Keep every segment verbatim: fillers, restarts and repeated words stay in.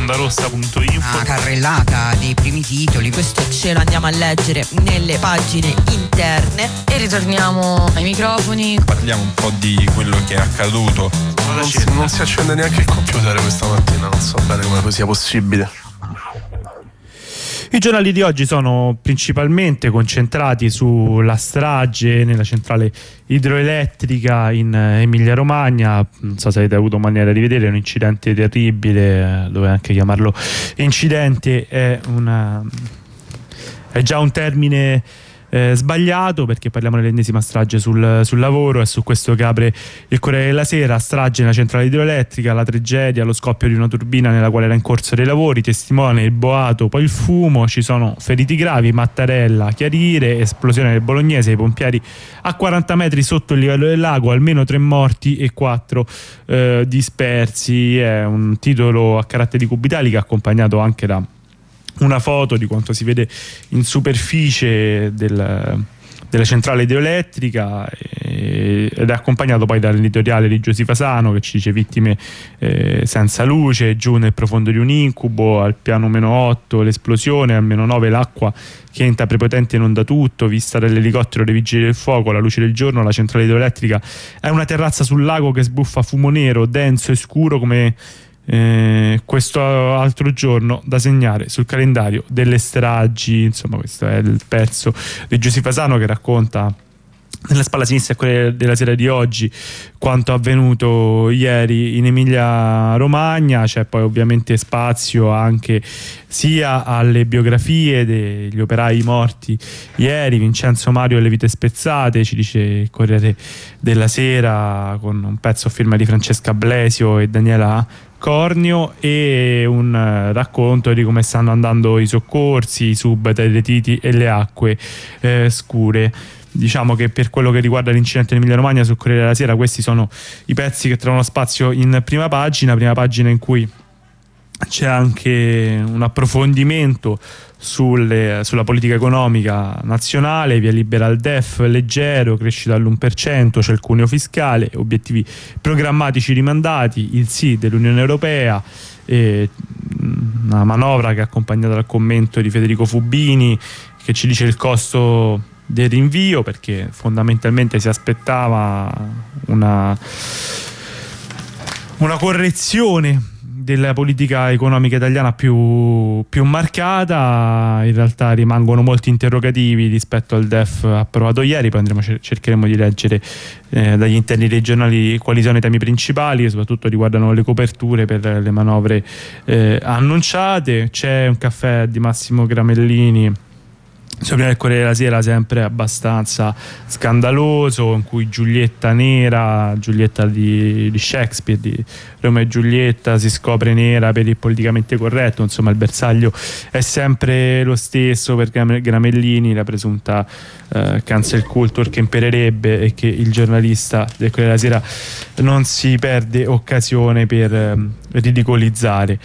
ondarossa punto info. Una carrellata dei primi titoli, questo ce lo andiamo a leggere nelle pagine interne e ritorniamo ai microfoni. Parliamo un po' di quello che è accaduto. Non si, non si accende neanche il computer questa mattina, non so bene come sia possibile. I giornali di oggi sono principalmente concentrati sulla strage nella centrale idroelettrica in Emilia Romagna. Non so se avete avuto maniera di vedere, è un incidente terribile, dove anche chiamarlo incidente è, una, è già un termine Eh, sbagliato, perché parliamo dell'ennesima strage sul, sul lavoro. E su questo che apre il Corriere della Sera: strage nella centrale idroelettrica, la tragedia, lo scoppio di una turbina nella quale era in corso dei lavori, testimone il boato, poi il fumo, ci sono feriti gravi, Mattarella, chiarire, esplosione del Bolognese, i pompieri a quaranta metri sotto il livello del lago, almeno tre morti e quattro eh, dispersi. È un titolo a carattere di Cubitalica, accompagnato anche da una foto di quanto si vede in superficie del, della centrale idroelettrica, e, ed è accompagnato poi dall'editoriale di Giusy Fasano, che ci dice: vittime eh, senza luce, giù nel profondo di un incubo, al piano meno otto l'esplosione, al meno nove l'acqua che entra prepotente e inonda tutto, vista dall'elicottero dei vigili del fuoco, alla luce del giorno la centrale idroelettrica è una terrazza sul lago che sbuffa fumo nero, denso e scuro come Eh, questo altro giorno da segnare sul calendario delle stragi. Insomma, questo è il pezzo di Giusy Fasano, che racconta nella spalla sinistra quella della Sera di oggi quanto avvenuto ieri in Emilia Romagna. C'è poi ovviamente spazio anche sia alle biografie degli operai morti ieri, Vincenzo Mario e le vite spezzate, ci dice il Corriere della Sera, con un pezzo a firma di Francesca Blesio e Daniela Cornio, e un uh, racconto di come stanno andando i soccorsi, i sub tra i retiti e le acque eh, scure. Diciamo che per quello che riguarda l'incidente in Emilia Romagna, sul Corriere della Sera questi sono i pezzi che trovano spazio in prima pagina, prima pagina in cui c'è anche un approfondimento sulle, sulla politica economica nazionale. Via libera al D E F leggero, crescita all'uno per cento, c'è il cuneo fiscale, obiettivi programmatici rimandati, il sì dell'Unione Europea, e una manovra che è accompagnata dal commento di Federico Fubini, che ci dice il costo del rinvio, perché fondamentalmente si aspettava una, una correzione della politica economica italiana più, più marcata. In realtà rimangono molti interrogativi rispetto al D E F approvato ieri. Poi andremo, cercheremo di leggere eh, dagli interni dei giornali quali sono i temi principali, che soprattutto riguardano le coperture per le manovre eh, annunciate. C'è un caffè di Massimo Gramellini sopra il Corriere della Sera, sempre abbastanza scandaloso, in cui Giulietta nera, Giulietta di, di Shakespeare, di Romeo e Giulietta, si scopre nera per il politicamente corretto. Insomma, il bersaglio è sempre lo stesso per Gramellini, la presunta eh, cancel culture che impererebbe, e che il giornalista del Corriere della Sera non si perde occasione per eh, ridicolizzare.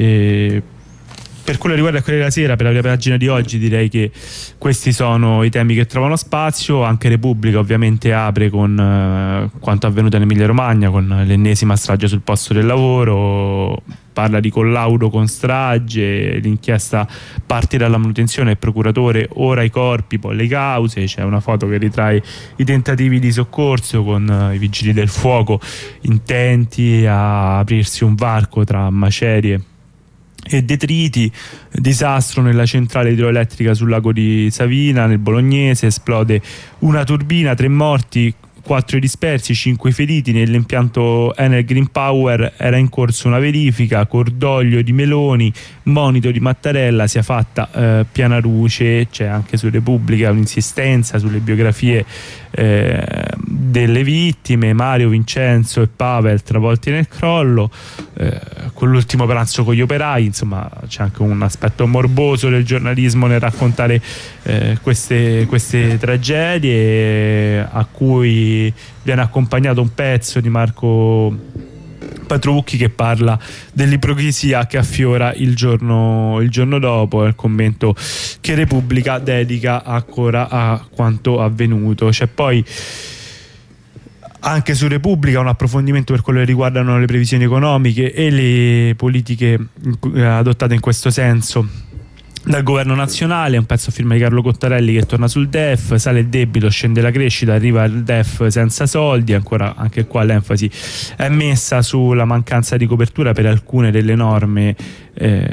E per quello che riguarda il Corriere della Sera, per la prima pagina di oggi, direi che questi sono i temi che trovano spazio. Anche Repubblica ovviamente apre con eh, quanto avvenuto in Emilia Romagna, con l'ennesima strage sul posto del lavoro. Parla di collaudo con strage, l'inchiesta parte dalla manutenzione, il procuratore ora i corpi, poi le cause. C'è una foto che ritrae i tentativi di soccorso con uh, i vigili del fuoco intenti a aprirsi un varco tra macerie e detriti. Disastro nella centrale idroelettrica sul lago di Savina, nel Bolognese, esplode una turbina, tre morti, quattro dispersi, cinque feriti. Nell'impianto Enel Green Power era in corso una verifica, cordoglio di Meloni, monito di Mattarella, sia fatta eh, piana luce. C'è anche su Repubblica un'insistenza sulle biografie eh, delle vittime, Mario, Vincenzo e Pavel travolti nel crollo, eh, con l'ultimo pranzo con gli operai. Insomma, c'è anche un aspetto morboso del giornalismo nel raccontare eh, queste, queste tragedie, a cui viene accompagnato un pezzo di Marco Patrucchi che parla dell'ipocrisia che affiora il giorno, il giorno dopo, il commento che Repubblica dedica ancora a quanto avvenuto. C'è poi Anche su Repubblica un approfondimento per quello che riguardano le previsioni economiche e le politiche adottate in questo senso dal governo nazionale. Un pezzo a firma di Carlo Cottarelli che torna sul D E F. Sale il debito, scende la crescita, arriva il D E F senza soldi. Ancora anche qua l'enfasi è messa sulla mancanza di copertura per alcune delle norme eh,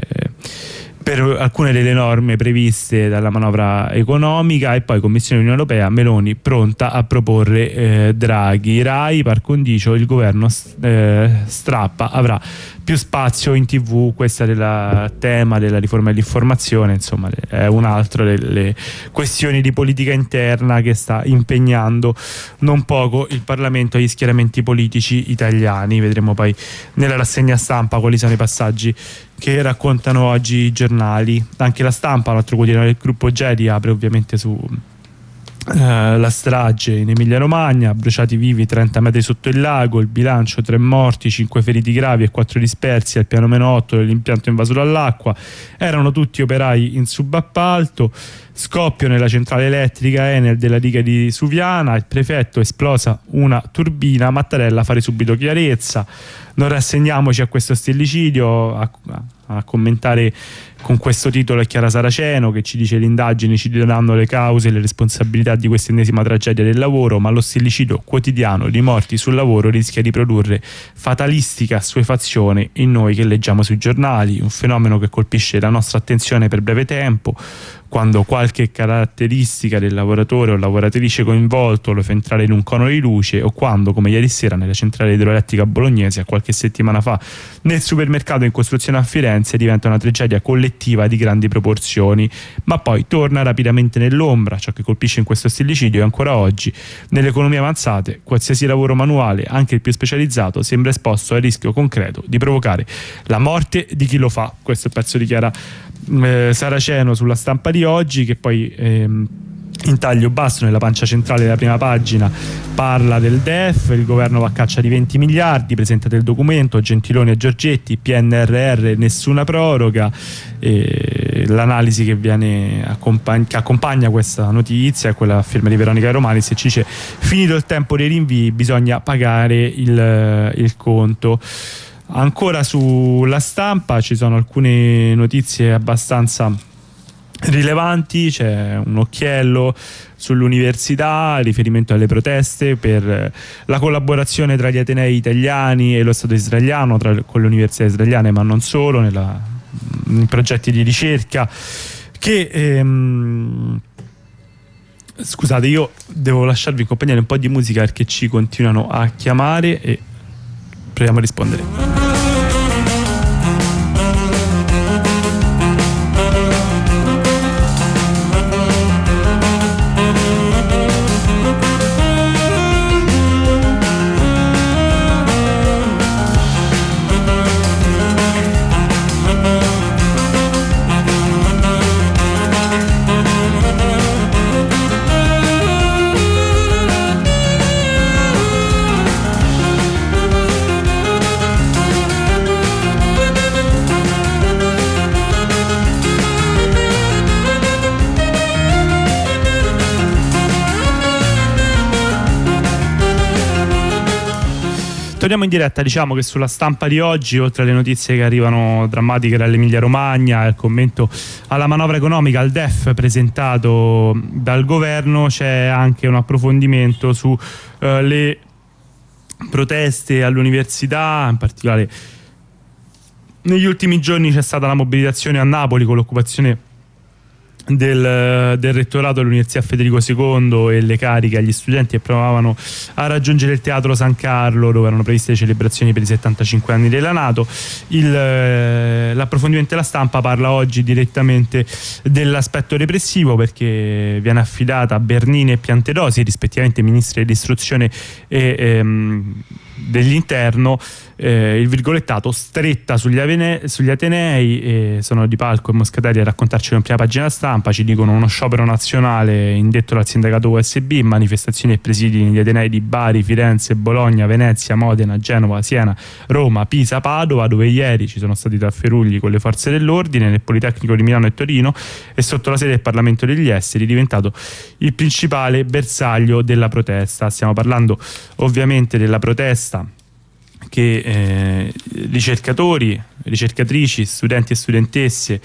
per alcune delle norme previste dalla manovra economica. E poi Commissione Unione Europea, Meloni pronta a proporre eh, Draghi. Rai, par condicio, il governo eh, strappa, avrà più spazio in tv. Questo è il tema della riforma dell'informazione, insomma è un altro delle questioni di politica interna che sta impegnando non poco il Parlamento e gli schieramenti politici italiani. Vedremo poi nella rassegna stampa quali sono i passaggi che raccontano oggi i giornali. Anche La Stampa, un altro quotidiano del gruppo Gedi, apre ovviamente su Uh, la strage in Emilia Romagna, bruciati vivi trenta metri sotto il lago, il bilancio tre morti, cinque feriti gravi e quattro dispersi al piano meno otto dell'impianto invaso dall'acqua. Erano tutti operai in subappalto. Scoppio nella centrale elettrica Enel della diga di Suviana, il prefetto, esplosa una turbina, Mattarella fare subito chiarezza. Non rassegniamoci a questo stillicidio. A, a commentare con questo titolo è Chiara Saraceno che ci dice: le indagini ci daranno le cause e le responsabilità di questa ennesima tragedia del lavoro, ma lo stillicidio quotidiano di morti sul lavoro rischia di produrre fatalistica assuefazione in noi che leggiamo sui giornali, un fenomeno che colpisce la nostra attenzione per breve tempo, quando qualche caratteristica del lavoratore o lavoratrice coinvolto lo fa entrare in un cono di luce, o quando, come ieri sera nella centrale idroelettrica bolognese, a qualche settimana fa nel supermercato in costruzione a Firenze, diventa una tragedia collettiva di grandi proporzioni, ma poi torna rapidamente nell'ombra. Ciò che colpisce in questo stillicidio è ancora oggi, nelle economie avanzate, qualsiasi lavoro manuale, anche il più specializzato, sembra esposto al rischio concreto di provocare la morte di chi lo fa. Questo è il pezzo di Chiara eh, Saraceno sulla Stampa di oggi, che poi ehm, in taglio basso nella pancia centrale della prima pagina parla del D E F. Il governo va a caccia di venti miliardi, presentate il documento, Gentiloni e Giorgetti, P N R R nessuna proroga. E l'analisi che viene accompagn- che accompagna questa notizia è quella a firma di Veronica Romanis, e ci dice: finito il tempo dei rinvii, bisogna pagare il, il conto. Ancora sulla Stampa ci sono alcune notizie abbastanza rilevanti. C'è un occhiello sull'università, riferimento alle proteste per la collaborazione tra gli atenei italiani e lo Stato israeliano, tra, con le università israeliane, ma non solo, nella, in progetti di ricerca che ehm, scusate, io devo lasciarvi in compagnia di un po' di musica perché ci continuano a chiamare e proviamo a rispondere. Torniamo in diretta. Diciamo che sulla Stampa di oggi, oltre alle notizie che arrivano drammatiche dall'Emilia Romagna, il commento alla manovra economica, al D E F presentato dal governo, c'è anche un approfondimento su eh, le proteste all'università. In particolare negli ultimi giorni c'è stata la mobilitazione a Napoli con l'occupazione Del, del rettorato dell'Università Federico secondo e le cariche agli studenti che provavano a raggiungere il Teatro San Carlo, dove erano previste le celebrazioni per i settantacinque anni della NATO. Il, l'approfondimento della Stampa parla oggi direttamente dell'aspetto repressivo, perché viene affidata a Bernini e Piantedosi, rispettivamente ministri dell'istruzione e ehm, dell'interno, eh, il virgolettato stretta sugli, avene, sugli Atenei, e sono Di Palco e Moscatelli a raccontarcelo in prima pagina stampa. Ci dicono: uno sciopero nazionale indetto dal sindacato U S B, manifestazioni e presidi negli Atenei di Bari, Firenze, Bologna, Venezia, Modena, Genova, Siena, Roma, Pisa, Padova, dove ieri ci sono stati tafferugli con le forze dell'ordine, nel Politecnico di Milano e Torino, e sotto la sede del Parlamento degli Esteri, diventato il principale bersaglio della protesta. Stiamo parlando ovviamente della protesta che eh, ricercatori, ricercatrici, studenti e studentesse,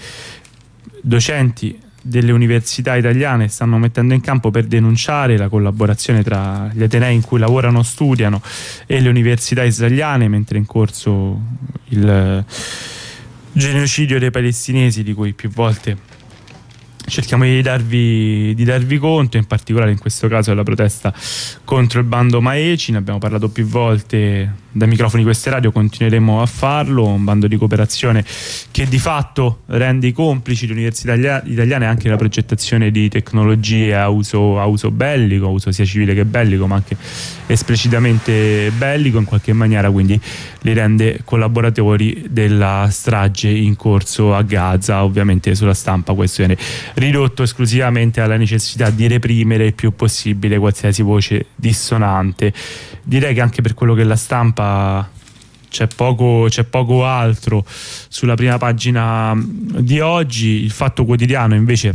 docenti delle università italiane stanno mettendo in campo per denunciare la collaborazione tra gli atenei in cui lavorano, studiano, e le università israeliane, mentre è in corso il genocidio dei palestinesi, di cui più volte cerchiamo di darvi, di darvi conto. In particolare in questo caso è la protesta contro il bando Maeci. Ne abbiamo parlato più volte dai microfoni di queste radio, continueremo a farlo. Un bando di cooperazione che di fatto rende i complici le università italiane anche la progettazione di tecnologie a uso, a uso bellico, a uso sia civile che bellico, ma anche esplicitamente bellico in qualche maniera, quindi li rende collaboratori della strage in corso a Gaza. Ovviamente sulla stampa questo viene ridotto esclusivamente alla necessità di reprimere il più possibile qualsiasi voce dissonante. Direi che anche per quello che è la stampa c'è poco, c'è poco altro sulla prima pagina di oggi. Il Fatto Quotidiano invece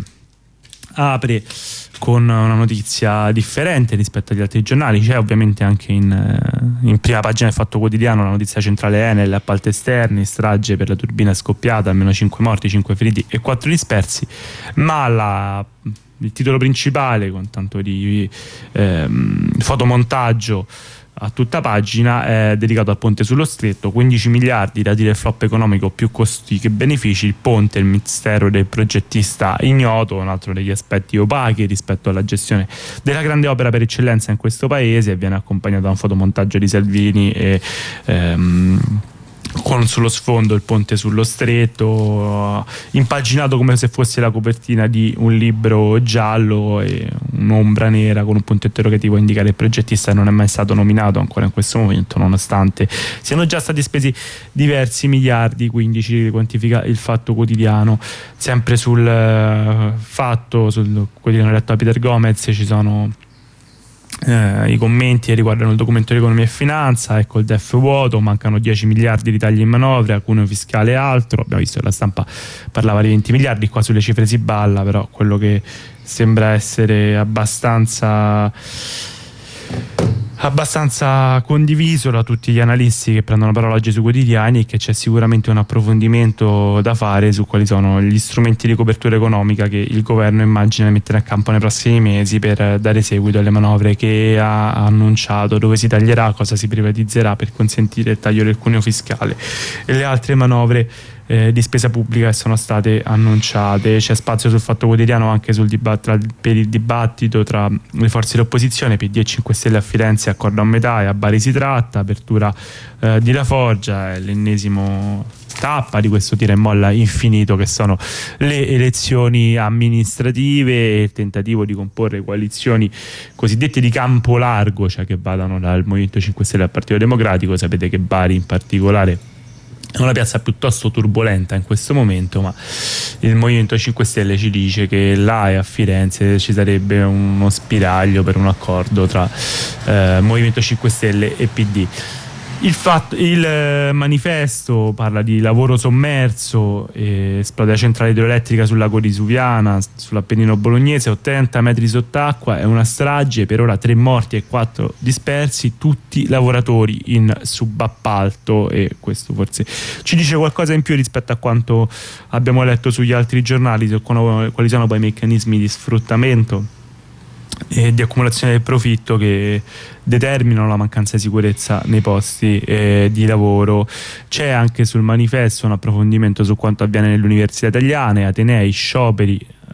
apre con una notizia differente rispetto agli altri giornali. C'è ovviamente anche in, in prima pagina del Fatto Quotidiano la notizia centrale: Enel, appalti esterni, strage per la turbina scoppiata, almeno cinque morti, cinque feriti e quattro dispersi. Ma la, il titolo principale, con tanto di ehm, fotomontaggio a tutta pagina, è dedicato al ponte sullo Stretto. Quindici miliardi da dire il flop economico, più costi che benefici. Il ponte, il mistero del progettista ignoto, un altro degli aspetti opachi rispetto alla gestione della grande opera per eccellenza in questo paese, e viene accompagnato da un fotomontaggio di Salvini e ehm, con sullo sfondo il ponte sullo Stretto, impaginato come se fosse la copertina di un libro giallo, e un'ombra nera con un punto interrogativo a indicare il progettista, non è mai stato nominato ancora in questo momento, nonostante siano già stati spesi diversi miliardi. Quindi ci quantifica il Fatto Quotidiano. Sempre sul uh, Fatto, sul quotidiano letto da Peter Gomez, ci sono Eh, i commenti che riguardano il documento di economia e finanza. Ecco il D E F vuoto, mancano dieci miliardi di tagli in manovra, cuneo fiscale e altro. Abbiamo visto che la stampa parlava di venti miliardi, qua sulle cifre si balla, però quello che sembra essere abbastanza abbastanza condiviso da tutti gli analisti che prendono parola oggi sui quotidiani è che c'è sicuramente un approfondimento da fare su quali sono gli strumenti di copertura economica che il governo immagina mettere a campo nei prossimi mesi per dare seguito alle manovre che ha annunciato, dove si taglierà, cosa si privatizzerà per consentire il taglio del cuneo fiscale e le altre manovre Eh, di spesa pubblica che sono state annunciate. C'è spazio sul Fatto Quotidiano anche sul dibatt- tra, per il dibattito tra le forze dell'opposizione. P D e cinque Stelle a Firenze, accordo a metà, e a Bari si tratta, apertura eh, di La Forgia, è l'ennesimo tappa di questo tira e molla infinito che sono le elezioni amministrative e il tentativo di comporre coalizioni cosiddette di campo largo, cioè che vadano dal Movimento cinque Stelle al Partito Democratico. Sapete che Bari in particolare è una piazza piuttosto turbolenta in questo momento, ma il Movimento cinque Stelle ci dice che là e a Firenze ci sarebbe uno spiraglio per un accordo tra eh, Movimento cinque Stelle e P D. Il, fatto, il manifesto parla di lavoro sommerso, eh, esplode la centrale idroelettrica sul lago di Suviana, sull'Appennino bolognese, ottanta metri sott'acqua, è una strage, per ora tre morti e quattro dispersi, tutti lavoratori in subappalto, e questo forse ci dice qualcosa in più rispetto a quanto abbiamo letto sugli altri giornali, su quali sono poi i meccanismi di sfruttamento e di accumulazione del profitto che determinano la mancanza di sicurezza nei posti eh, di lavoro. C'è anche sul manifesto un approfondimento su quanto avviene nelle università italiane, atenei, scioperi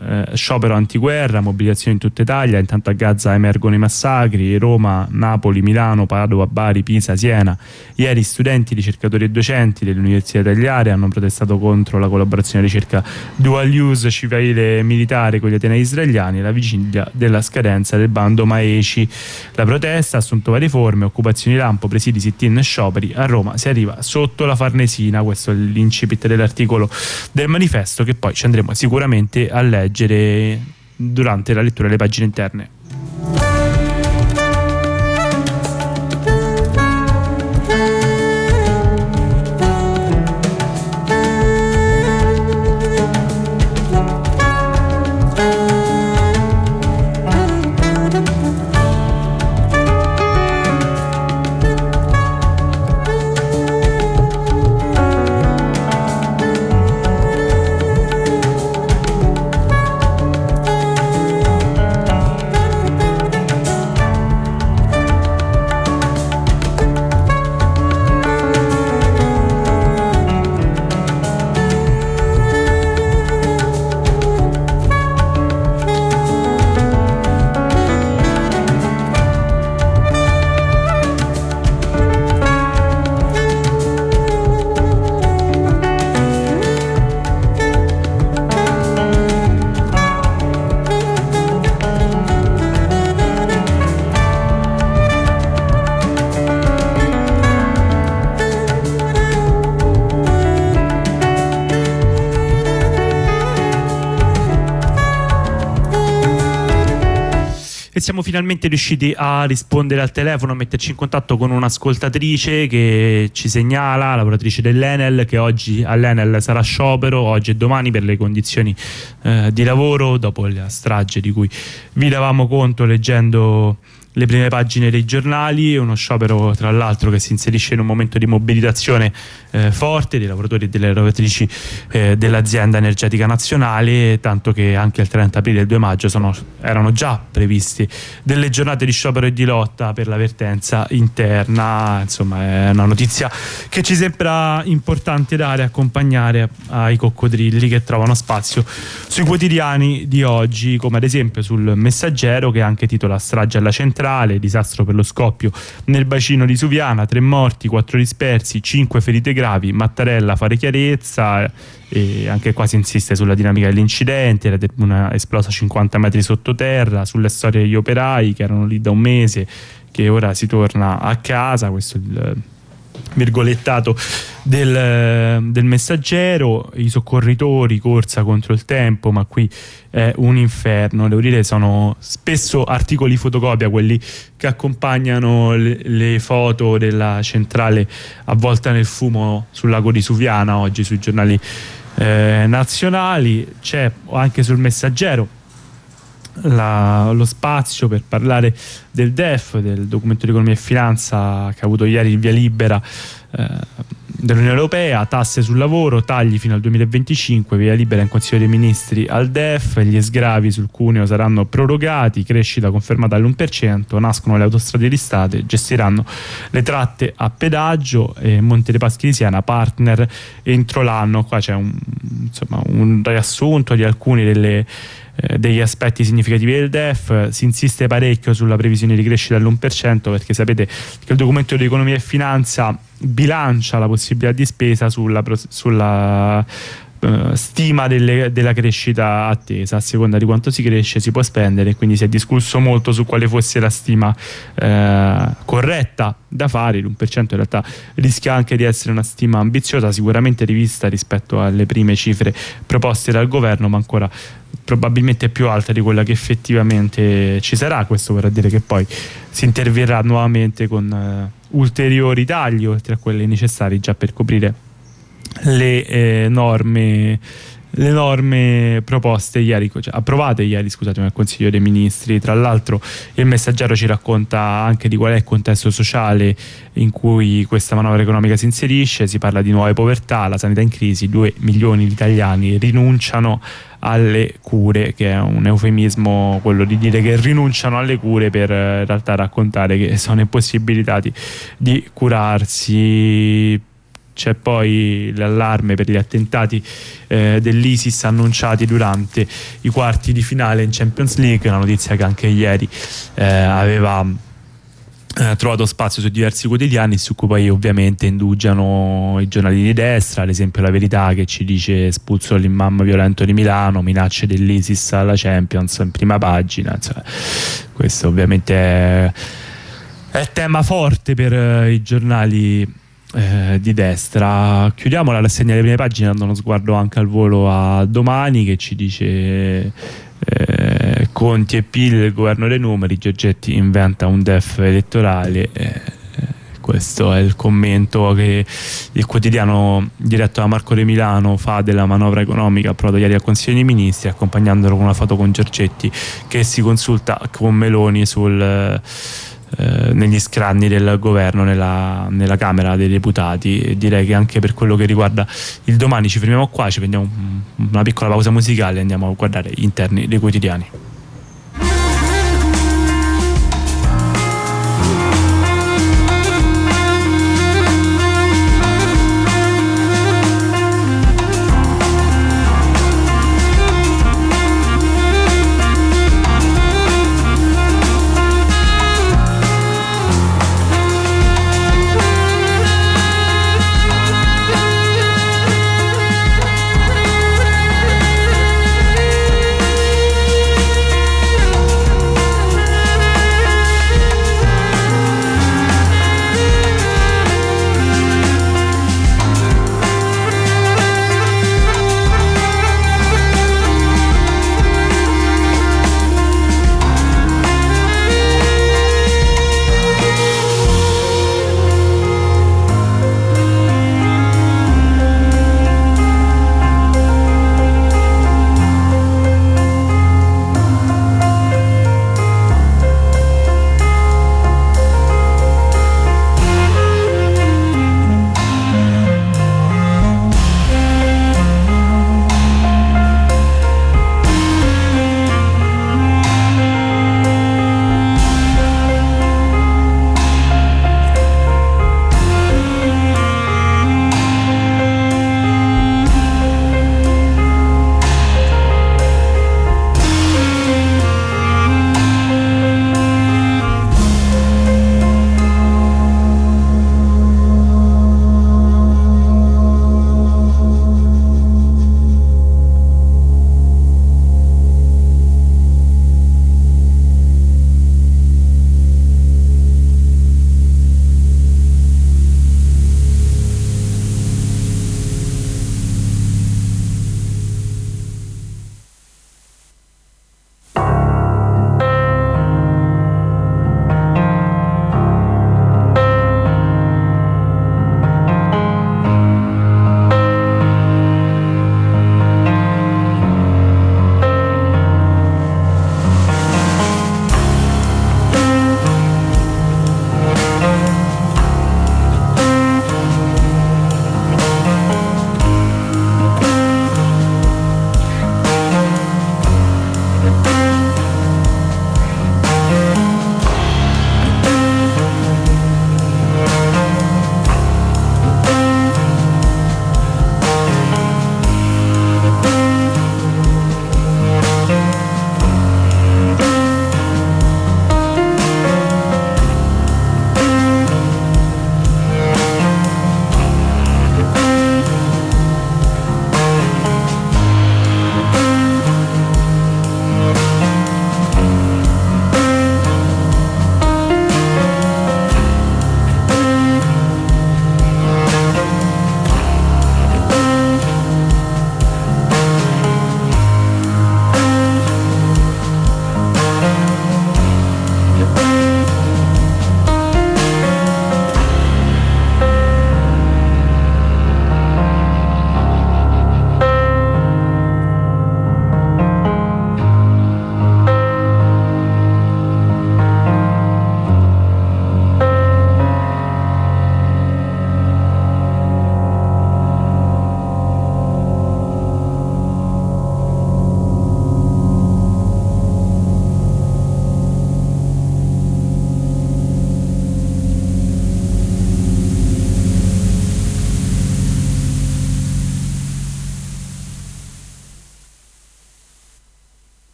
eh, sciopero antiguerra, mobilitazioni in tutta Italia. Intanto a Gaza emergono i massacri, Roma, Napoli, Milano, Padova, Bari, Pisa, Siena. Ieri studenti, ricercatori e docenti delle università italiane hanno protestato contro la collaborazione di ricerca dual use civile e militare con gli atenei israeliani alla vigilia della scadenza del bando Maeci. La protesta ha assunto varie forme: occupazioni lampo, presidi, sit-in e scioperi. A Roma si arriva sotto la Farnesina. Questo è l'incipit dell'articolo del manifesto, che poi ci andremo sicuramente a leggere durante la lettura delle pagine interne. Siamo finalmente riusciti a rispondere al telefono, a metterci in contatto con un'ascoltatrice che ci segnala, lavoratrice dell'Enel, che oggi all'Enel sarà sciopero, oggi e domani, per le condizioni eh, di lavoro dopo la strage di cui vi davamo conto leggendo le prime pagine dei giornali. Uno sciopero tra l'altro che si inserisce in un momento di mobilitazione eh, forte dei lavoratori e delle lavoratrici eh, dell'azienda energetica nazionale, tanto che anche il trenta aprile e il due maggio sono, erano già previsti delle giornate di sciopero e di lotta per la vertenza interna. Insomma, è una notizia che ci sembra importante dare, accompagnare ai coccodrilli che trovano spazio sui quotidiani di oggi, come ad esempio sul Messaggero, che anche titola "Strage alla centrale, disastro per lo scoppio nel bacino di Suviana, tre morti, quattro dispersi, cinque ferite gravi, Mattarella fare chiarezza", e anche qua si insiste sulla dinamica dell'incidente, la tribuna esplosa cinquanta metri sottoterra, sulle storie degli operai che erano lì da un mese, che ora si torna a casa. Questo è il virgolettato del, del Messaggero. I soccorritori, corsa contro il tempo, ma qui è un inferno. Devo dire, sono spesso articoli fotocopia quelli che accompagnano le, le foto della centrale avvolta nel fumo sul lago di Suviana oggi sui giornali eh, nazionali. C'è anche sul Messaggero La, lo spazio per parlare del D E F, del documento di economia e finanza che ha avuto ieri il via libera eh, dell'Unione Europea. Tasse sul lavoro, tagli fino al duemilaventicinque, via libera in Consiglio dei Ministri al D E F, gli sgravi sul cuneo saranno prorogati, crescita confermata all'uno per cento, nascono le autostrade listate, gestiranno le tratte a pedaggio, e Monte dei Paschi di Siena partner entro l'anno. Qua c'è un, insomma, un riassunto di alcuni delle degli aspetti significativi del D E F. Si insiste parecchio sulla previsione di crescita dell'uno per cento, perché sapete che il documento di economia e finanza bilancia la possibilità di spesa sulla, sulla uh, stima delle, della crescita attesa. A seconda di quanto si cresce si può spendere, quindi si è discusso molto su quale fosse la stima uh, corretta da fare. L'uno per cento in realtà rischia anche di essere una stima ambiziosa, sicuramente rivista rispetto alle prime cifre proposte dal governo, ma ancora probabilmente più alta di quella che effettivamente ci sarà. Questo vorrà dire che poi si interverrà nuovamente con uh, ulteriori tagli, oltre a quelli necessari già per coprire le eh, norme le norme proposte ieri, cioè approvate ieri, scusatemi, al Consiglio dei Ministri. Tra l'altro il Messaggero ci racconta anche di qual è il contesto sociale in cui questa manovra economica si inserisce. Si parla di nuove povertà, la sanità in crisi, due milioni di italiani rinunciano alle cure, che è un eufemismo quello di dire che rinunciano alle cure per in realtà raccontare che sono impossibilitati di curarsi. c'è poi l'allarme per gli attentati eh, dell'ISIS annunciati durante i quarti di finale in Champions League, una notizia che anche ieri eh, aveva eh, trovato spazio su diversi quotidiani, su cui poi ovviamente indugiano i giornali di destra, ad esempio La Verità che ci dice espulso l'imam violento di Milano, minacce dell'ISIS alla Champions in prima pagina. Insomma, questo ovviamente è, è tema forte per eh, i giornali Eh, di destra. Chiudiamo la rassegna delle prime pagine dando uno sguardo anche al volo a Domani, che ci dice eh, Conti e P I L, il governo dei numeri, Giorgetti inventa un D E F elettorale. eh, questo è il commento che il quotidiano diretto da Marco De Milano fa della manovra economica approvata ieri al Consiglio dei Ministri, accompagnandolo con una foto con Giorgetti che si consulta con Meloni sul Eh, negli scranni del governo nella, nella Camera dei Deputati. E direi che anche per quello che riguarda il Domani ci fermiamo qua, ci prendiamo un, una piccola pausa musicale e andiamo a guardare gli interni dei quotidiani.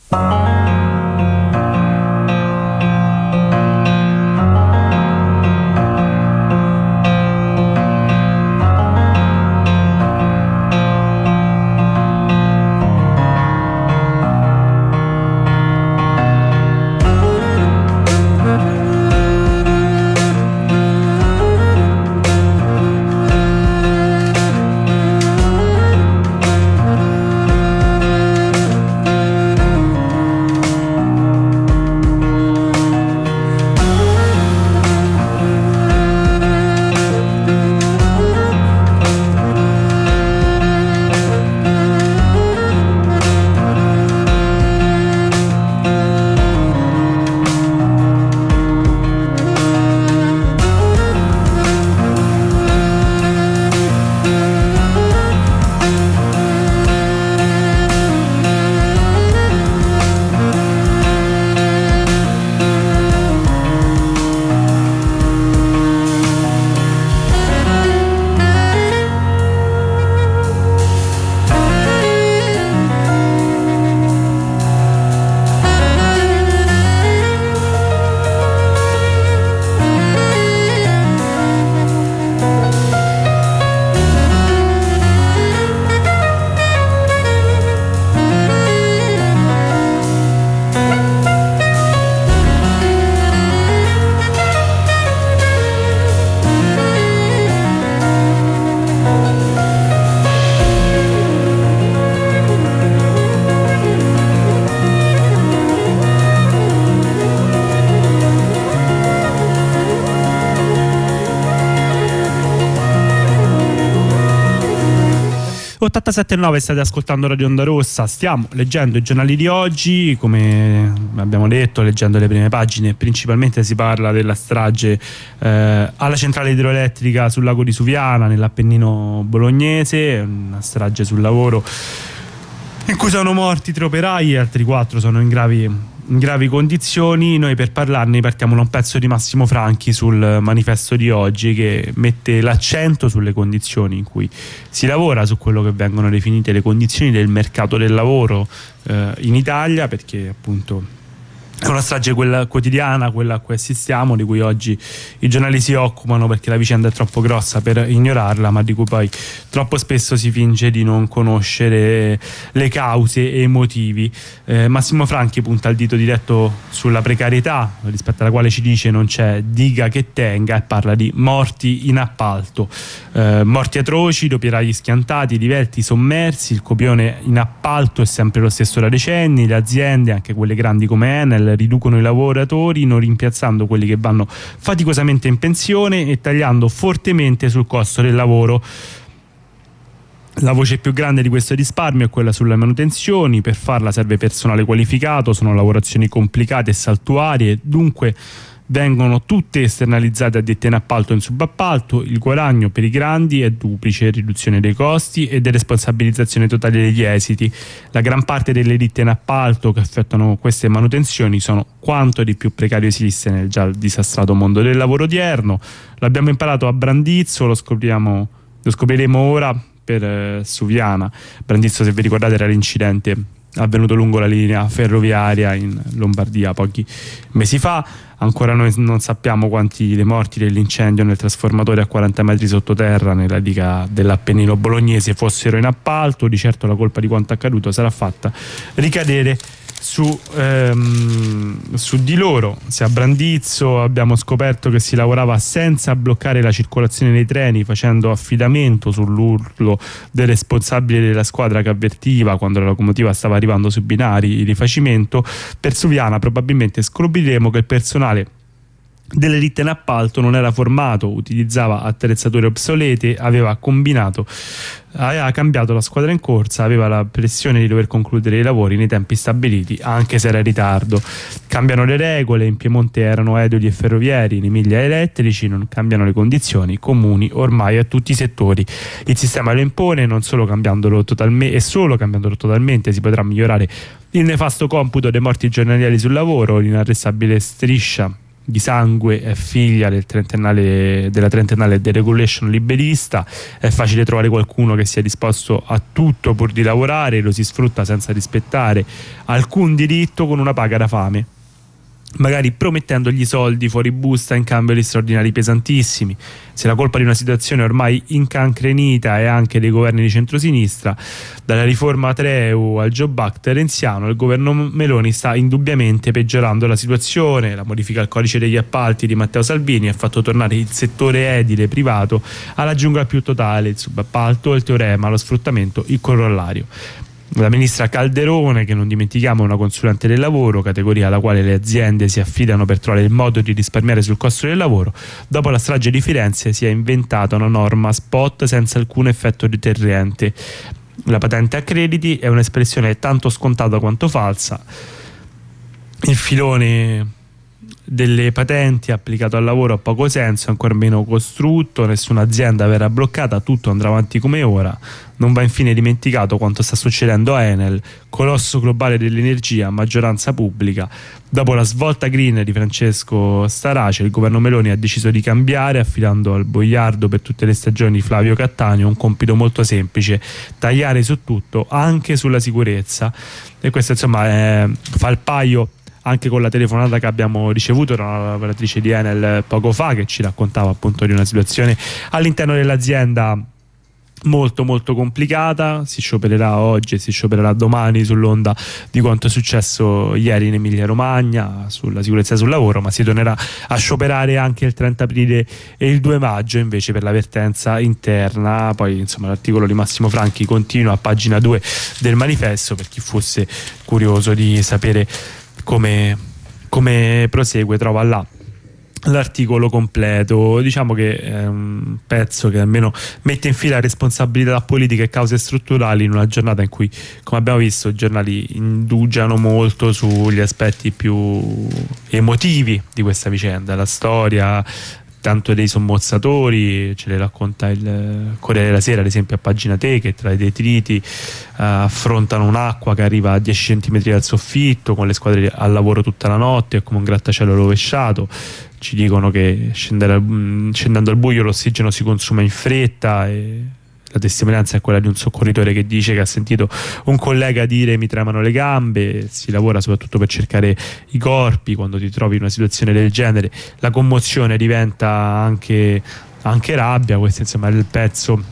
ottantasette virgola nove state ascoltando Radio Onda Rossa, stiamo leggendo i giornali di oggi, come abbiamo detto, leggendo le prime pagine. Principalmente si parla della strage eh, alla centrale idroelettrica sul lago di Suviana, nell'Appennino bolognese, una strage sul lavoro in cui sono morti tre operai e altri quattro sono in gravi, in gravi condizioni. Noi per parlarne partiamo da un pezzo di Massimo Franchi sul manifesto di oggi, che mette l'accento sulle condizioni in cui si lavora, su quello che vengono definite le condizioni del mercato del lavoro eh, in Italia, perché appunto è una strage quella quotidiana, quella a cui assistiamo, di cui oggi i giornali si occupano perché la vicenda è troppo grossa per ignorarla, ma di cui poi troppo spesso si finge di non conoscere le cause e i motivi. Eh, Massimo Franchi punta il dito diretto sulla precarietà, rispetto alla quale ci dice non c'è diga che tenga, e parla di morti in appalto, eh, morti atroci, operai schiantati, divelti sommersi. Il copione in appalto è sempre lo stesso da decenni. Le aziende, anche quelle grandi come Enel, riducono i lavoratori, non rimpiazzando quelli che vanno faticosamente in pensione e tagliando fortemente sul costo del lavoro. La voce più grande di questo risparmio è quella sulle manutenzioni. Per farla serve personale qualificato, sono lavorazioni complicate e saltuarie, dunque vengono tutte esternalizzate a ditte in appalto e in subappalto. Il guadagno per i grandi è duplice: riduzione dei costi e deresponsabilizzazione totale degli esiti. La gran parte delle ditte in appalto che effettuano queste manutenzioni sono quanto di più precario esiste nel già disastrato mondo del lavoro odierno. L'abbiamo imparato a Brandizzo, lo scopriamo, lo scopriremo ora per eh, Suviana. Brandizzo, se vi ricordate, era l'incidente avvenuto lungo la linea ferroviaria in Lombardia pochi mesi fa. Ancora noi non sappiamo quanti dei morti dell'incendio nel trasformatore a quaranta metri sottoterra nella diga dell'Appennino bolognese fossero in appalto. Di certo la colpa di quanto accaduto sarà fatta ricadere su, ehm, su di loro. Se a Brandizzo abbiamo scoperto che si lavorava senza bloccare la circolazione dei treni, facendo affidamento sull'urlo del responsabile della squadra che avvertiva quando la locomotiva stava arrivando sui binari il rifacimento, per Suviana probabilmente scopriremo che il personale delle ditte in appalto non era formato, utilizzava attrezzature obsolete, aveva combinato, aveva cambiato la squadra in corsa, aveva la pressione di dover concludere i lavori nei tempi stabiliti anche se era in ritardo. Cambiano le regole, in Piemonte erano edili e ferrovieri, in Emilia elettrici, non cambiano le condizioni comuni ormai a tutti i settori. Il sistema lo impone, non solo cambiandolo totalmente, e solo cambiandolo totalmente si potrà migliorare il nefasto computo dei morti giornalieri sul lavoro, l'inarrestabile striscia di sangue, è figlia del trentennale, della trentennale deregulation liberista. È facile trovare qualcuno che sia disposto a tutto pur di lavorare, lo si sfrutta senza rispettare alcun diritto con una paga da fame, magari promettendogli soldi fuori busta in cambio di straordinari pesantissimi. Se la colpa di una situazione ormai incancrenita è anche dei governi di centrosinistra, dalla riforma Treu al Job Act renziano, il governo Meloni sta indubbiamente peggiorando la situazione. La modifica al codice degli appalti di Matteo Salvini ha fatto tornare il settore edile privato alla giungla più totale, il subappalto, il teorema, lo sfruttamento, il corollario. La ministra Calderone, che non dimentichiamo è una consulente del lavoro, categoria alla quale le aziende si affidano per trovare il modo di risparmiare sul costo del lavoro, dopo la strage di Firenze si è inventata una norma spot senza alcun effetto deterrente. La patente a crediti è un'espressione tanto scontata quanto falsa. Il filone delle patenti applicato al lavoro ha poco senso, ancor meno costrutto, nessuna azienda verrà bloccata, tutto andrà avanti come ora. Non va infine dimenticato quanto sta succedendo a Enel, colosso globale dell'energia a maggioranza pubblica. Dopo la svolta green di Francesco Starace, il governo Meloni ha deciso di cambiare, affidando al boiardo per tutte le stagioni Flavio Cattaneo un compito molto semplice: tagliare su tutto, anche sulla sicurezza. E questo insomma è, fa il paio anche con la telefonata che abbiamo ricevuto da una lavoratrice di Enel poco fa, che ci raccontava appunto di una situazione all'interno dell'azienda molto molto complicata. Si sciopererà oggi e si sciopererà domani sull'onda di quanto è successo ieri in Emilia Romagna sulla sicurezza sul lavoro, ma si tornerà a scioperare anche il trenta aprile e il due maggio invece per la vertenza interna. Poi insomma l'articolo di Massimo Franchi continua a pagina due del Manifesto per chi fosse curioso di sapere come, come prosegue. Trova là l'articolo completo. Diciamo che è un pezzo che almeno mette in fila responsabilità politiche e cause strutturali in una giornata in cui, come abbiamo visto, i giornali indugiano molto sugli aspetti più emotivi di questa vicenda, la storia tanto dei sommozzatori, ce le racconta il Corriere della Sera ad esempio a pagina tre, che tra i detriti uh, affrontano un'acqua che arriva a dieci centimetri dal soffitto, con le squadre al lavoro tutta la notte, è come un grattacielo rovesciato. Ci dicono che scendere, scendendo al buio l'ossigeno si consuma in fretta, e la testimonianza è quella di un soccorritore che dice che ha sentito un collega dire mi tremano le gambe. Si lavora soprattutto per cercare i corpi. Quando ti trovi in una situazione del genere la commozione diventa anche, anche rabbia. Questo insomma è il pezzo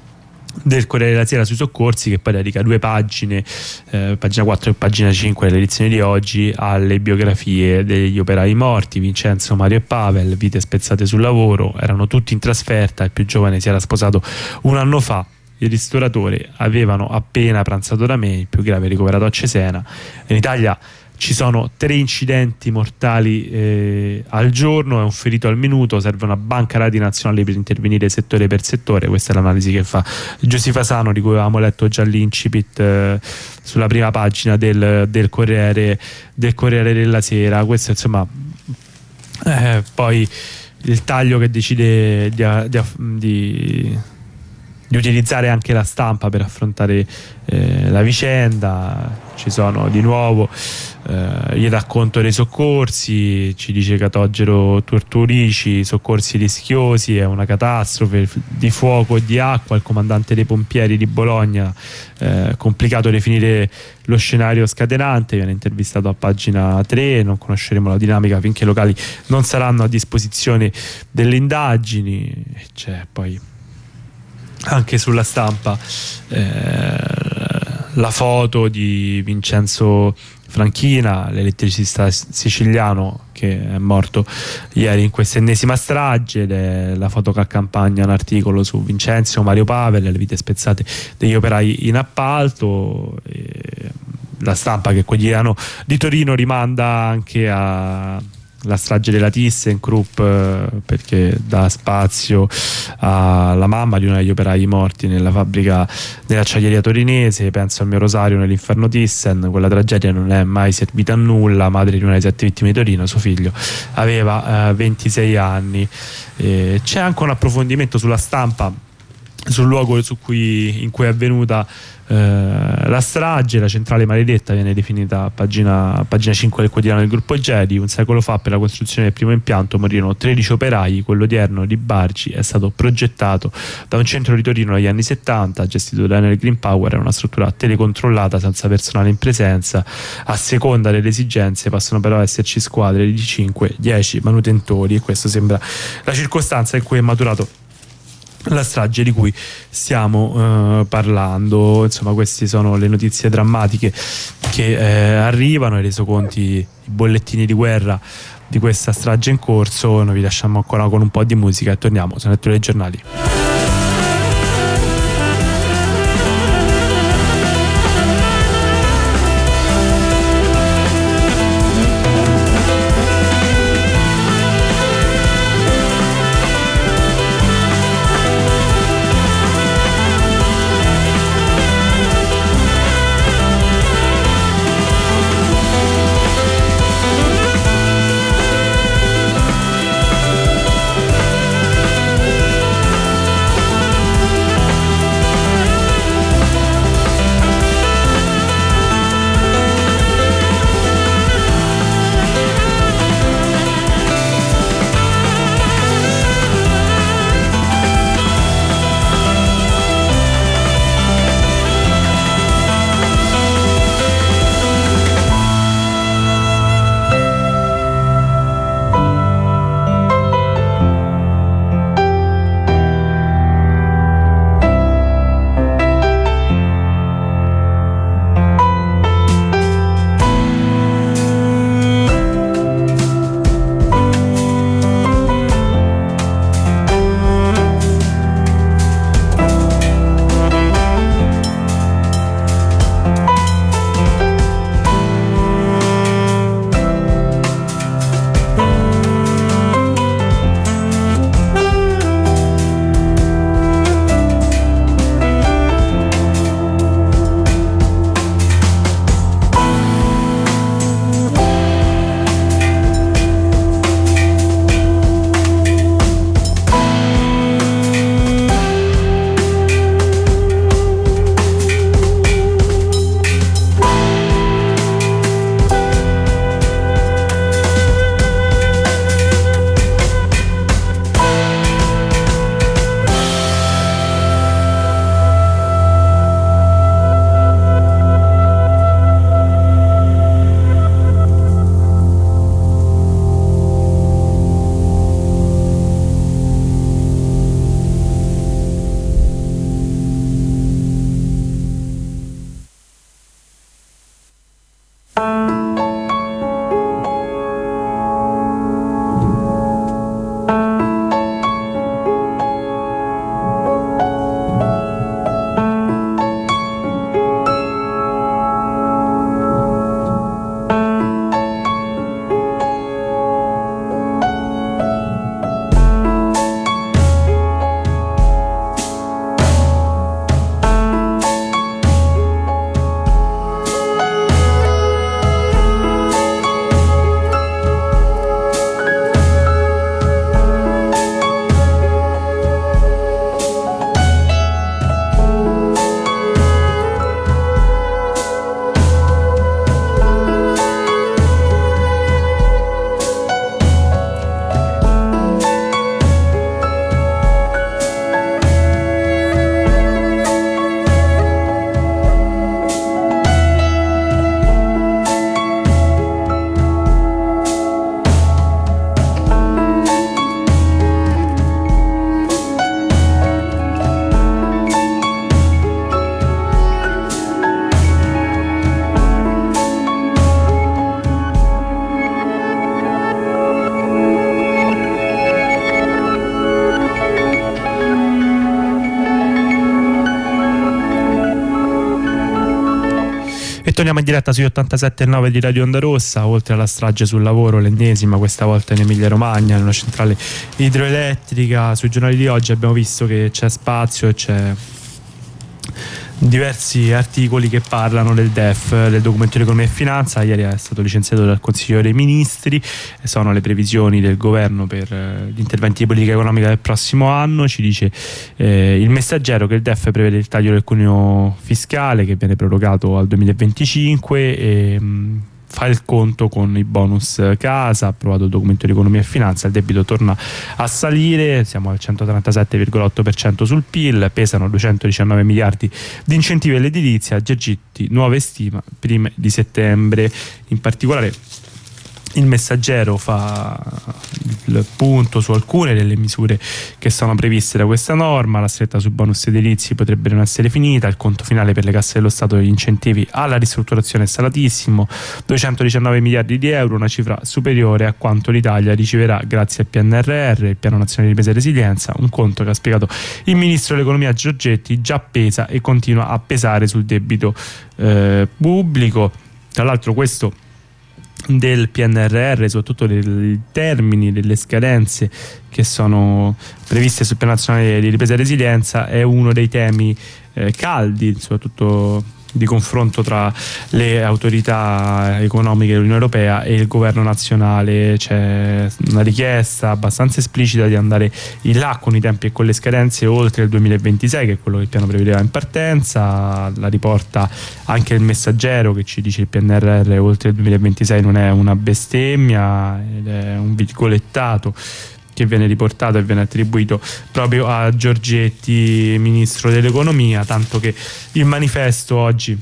del Corriere della Sera sui soccorsi, che poi dedica due pagine, eh, pagina quattro e pagina cinque dell'edizione di oggi, alle biografie degli operai morti: Vincenzo, Mario e Pavel, vite spezzate sul lavoro, erano tutti in trasferta, il più giovane si era sposato un anno fa, il ristoratore avevano appena pranzato da me, il più grave ricoverato a Cesena. In Italia ci sono tre incidenti mortali eh, al giorno e un ferito al minuto. Serve una banca dati nazionale per intervenire settore per settore. Questa è l'analisi che fa Giusy Fasano, di cui avevamo letto già l'incipit eh, sulla prima pagina del, del, Corriere, del Corriere della Sera. Questo insomma eh, poi il taglio che decide di, di, di di utilizzare anche la stampa per affrontare eh, la vicenda. Ci sono di nuovo eh, il racconto dei soccorsi, ci dice Catogero Tortorici: soccorsi rischiosi, è una catastrofe di fuoco e di acqua. Il comandante dei pompieri di Bologna, eh, complicato definire lo scenario scatenante, viene intervistato a pagina tre. Non conosceremo la dinamica finché i locali non saranno a disposizione delle indagini. C'è poi anche sulla stampa eh, la foto di Vincenzo Franchina, l'elettricista siciliano che è morto ieri in questa ennesima strage, ed è la foto che accampagna un articolo su Vincenzo, Mario Pavel, le vite spezzate degli operai in appalto. E la Stampa, che è quotidiano di Torino, rimanda anche a la strage della ThyssenKrupp, eh, perché dà spazio alla mamma di uno degli operai morti nella fabbrica dell'acciaieria torinese. Penso al mio rosario nell'inferno Thyssen, quella tragedia non è mai servita a nulla. Madre di una delle sette vittime di Torino, suo figlio aveva eh, ventisei anni. Eh, c'è anche un approfondimento sulla Stampa sul luogo su cui, in cui è avvenuta eh, la strage. La centrale maledetta viene definita a pagina, a pagina cinque del quotidiano del gruppo Gedi. Un secolo fa, per la costruzione del primo impianto morirono tredici operai. Quello odierno di Bargi è stato progettato da un centro di Torino negli anni settanta, gestito da Enel Green Power. È una struttura telecontrollata senza personale in presenza. A seconda delle esigenze possono però esserci squadre di cinque dieci manutentori, e questo sembra la circostanza in cui è maturato la strage di cui stiamo eh, parlando. Insomma, queste sono le notizie drammatiche che eh, arrivano, i resoconti, i bollettini di guerra di questa strage in corso. Noi vi lasciamo ancora con un po' di musica e torniamo sulla lettura dei giornali. E torniamo in diretta sugli ottantasette virgola nove di Radio Onda Rossa. Oltre alla strage sul lavoro, l'ennesima, questa volta in Emilia Romagna, in una centrale idroelettrica. Sui giornali di oggi abbiamo visto che c'è spazio e c'è diversi articoli che parlano del D E F, del documento di economia e finanza. Ieri è stato licenziato dal Consiglio dei Ministri, sono le previsioni del governo per eh, gli interventi di politica economica del prossimo anno. Ci dice eh, il Messaggero che il D E F prevede il taglio del cuneo fiscale che viene prorogato al duemilaventicinque e mh, fa il conto con i bonus casa, approvato il documento di economia e finanza, il debito torna a salire, siamo al centotrentasette virgola otto per cento sul P I L, pesano duecentodiciannove miliardi di incentivi all'edilizia, Giorgetti nuove stime prime di settembre. In particolare il Messaggero fa il punto su alcune delle misure che sono previste da questa norma. La stretta sui bonus edilizi potrebbe non essere finita, il conto finale per le casse dello Stato degli incentivi alla ristrutturazione è salatissimo, duecentodiciannove miliardi di euro, una cifra superiore a quanto l'Italia riceverà grazie al P N R R, il Piano Nazionale di Ripresa e Resilienza, un conto che ha spiegato il Ministro dell'Economia Giorgetti già pesa e continua a pesare sul debito eh, pubblico. Tra l'altro questo del P N R R, soprattutto dei termini, delle scadenze che sono previste sul Piano Nazionale di Ripresa e Resilienza, è uno dei temi eh, caldi, soprattutto di confronto tra le autorità economiche dell'Unione Europea e il governo nazionale. C'è una richiesta abbastanza esplicita di andare in là con i tempi e con le scadenze oltre il duemilaventisei, che è quello che il piano prevedeva in partenza. La riporta anche il Messaggero, che ci dice il P N R R oltre il duemilaventisei non è una bestemmia ed è un virgolettato che viene riportato e viene attribuito proprio a Giorgetti, ministro dell'economia, tanto che il Manifesto oggi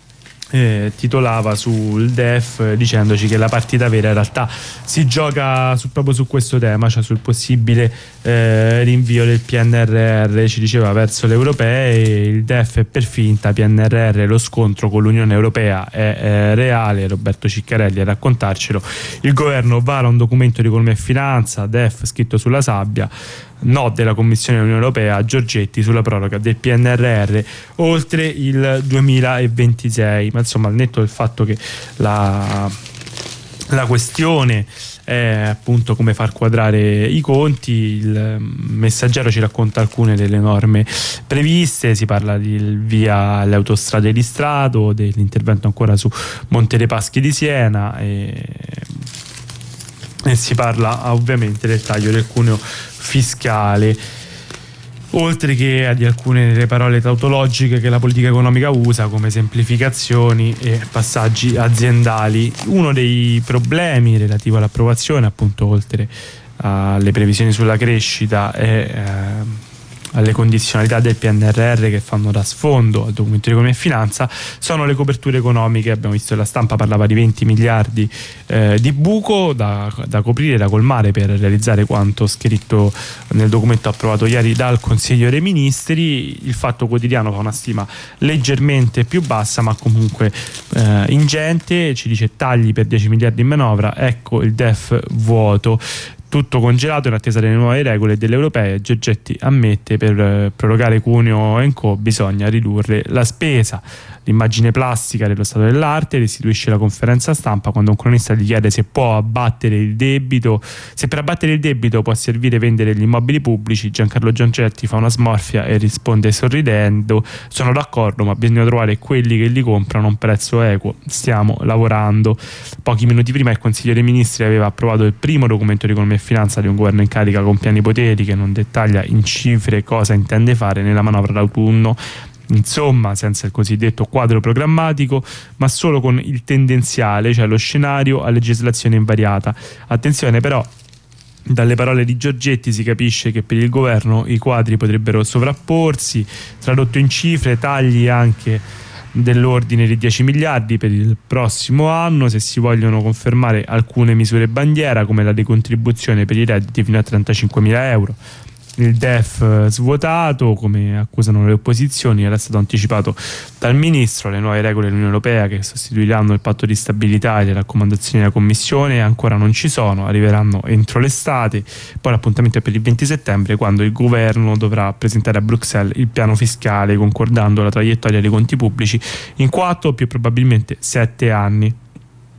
eh, titolava sul D E F dicendoci che la partita vera in realtà si gioca su, proprio su questo tema, cioè sul possibile eh, rinvio del P N R R, ci diceva, verso le europee. Il D E F è per finta, P N R R lo scontro con l'Unione Europea è, è reale. Roberto Ciccarelli a raccontarcelo. Il governo vara un documento di economia e finanza, D E F scritto sulla sabbia, no della Commissione dell'Unione Europea, Giorgetti sulla proroga del P N R R oltre il duemilaventisei. Ma insomma, al netto del fatto che la, la questione è appunto come far quadrare i conti, il Messaggero ci racconta alcune delle norme previste. Si parla del via alle autostrade di Stato, dell'intervento ancora su Monte dei Paschi di Siena e, e si parla ovviamente del taglio del cuneo fiscale, oltre che di alcune delle parole tautologiche che la politica economica usa, come semplificazioni e passaggi aziendali. Uno dei problemi relativo all'approvazione, appunto, oltre alle previsioni sulla crescita e eh, alle condizionalità del P N R R che fanno da sfondo al documento di economia e finanza, sono le coperture economiche. Abbiamo visto che la stampa parlava di venti miliardi eh, di buco da, da coprire, da colmare per realizzare quanto scritto nel documento approvato ieri dal Consiglio dei Ministri. Il Fatto Quotidiano fa una stima leggermente più bassa ma comunque eh, ingente, ci dice tagli per dieci miliardi in manovra, ecco il D E F vuoto. Tutto congelato in attesa delle nuove regole delle europee. Giorgetti ammette per eh, prorogare cuneo e co bisogna ridurre la spesa. L'immagine plastica dello stato dell'arte restituisce la conferenza stampa quando un cronista gli chiede se può abbattere il debito, se per abbattere il debito può servire vendere gli immobili pubblici. Giancarlo Giorgetti fa una smorfia e risponde sorridendo: sono d'accordo, ma bisogna trovare quelli che li comprano a un prezzo equo, stiamo lavorando. Pochi minuti prima il Consiglio dei Ministri aveva approvato il primo documento di economia e finanza di un governo in carica con piani poteri che non dettaglia in cifre cosa intende fare nella manovra d'autunno. Insomma, senza il cosiddetto quadro programmatico, ma solo con il tendenziale, cioè lo scenario a legislazione invariata. Attenzione però, dalle parole di Giorgetti si capisce che per il governo i quadri potrebbero sovrapporsi. Tradotto in cifre, tagli anche dell'ordine di dieci miliardi per il prossimo anno se si vogliono confermare alcune misure bandiera come la decontribuzione per i redditi fino a trentacinquemila euro. Il D E F svuotato, come accusano le opposizioni, era stato anticipato dal Ministro. Le nuove regole dell'Unione Europea che sostituiranno il patto di stabilità e le raccomandazioni della Commissione ancora non ci sono, arriveranno entro l'estate. Poi l'appuntamento è per il venti settembre, quando il governo dovrà presentare a Bruxelles il piano fiscale, concordando la traiettoria dei conti pubblici in quattro o più probabilmente sette anni.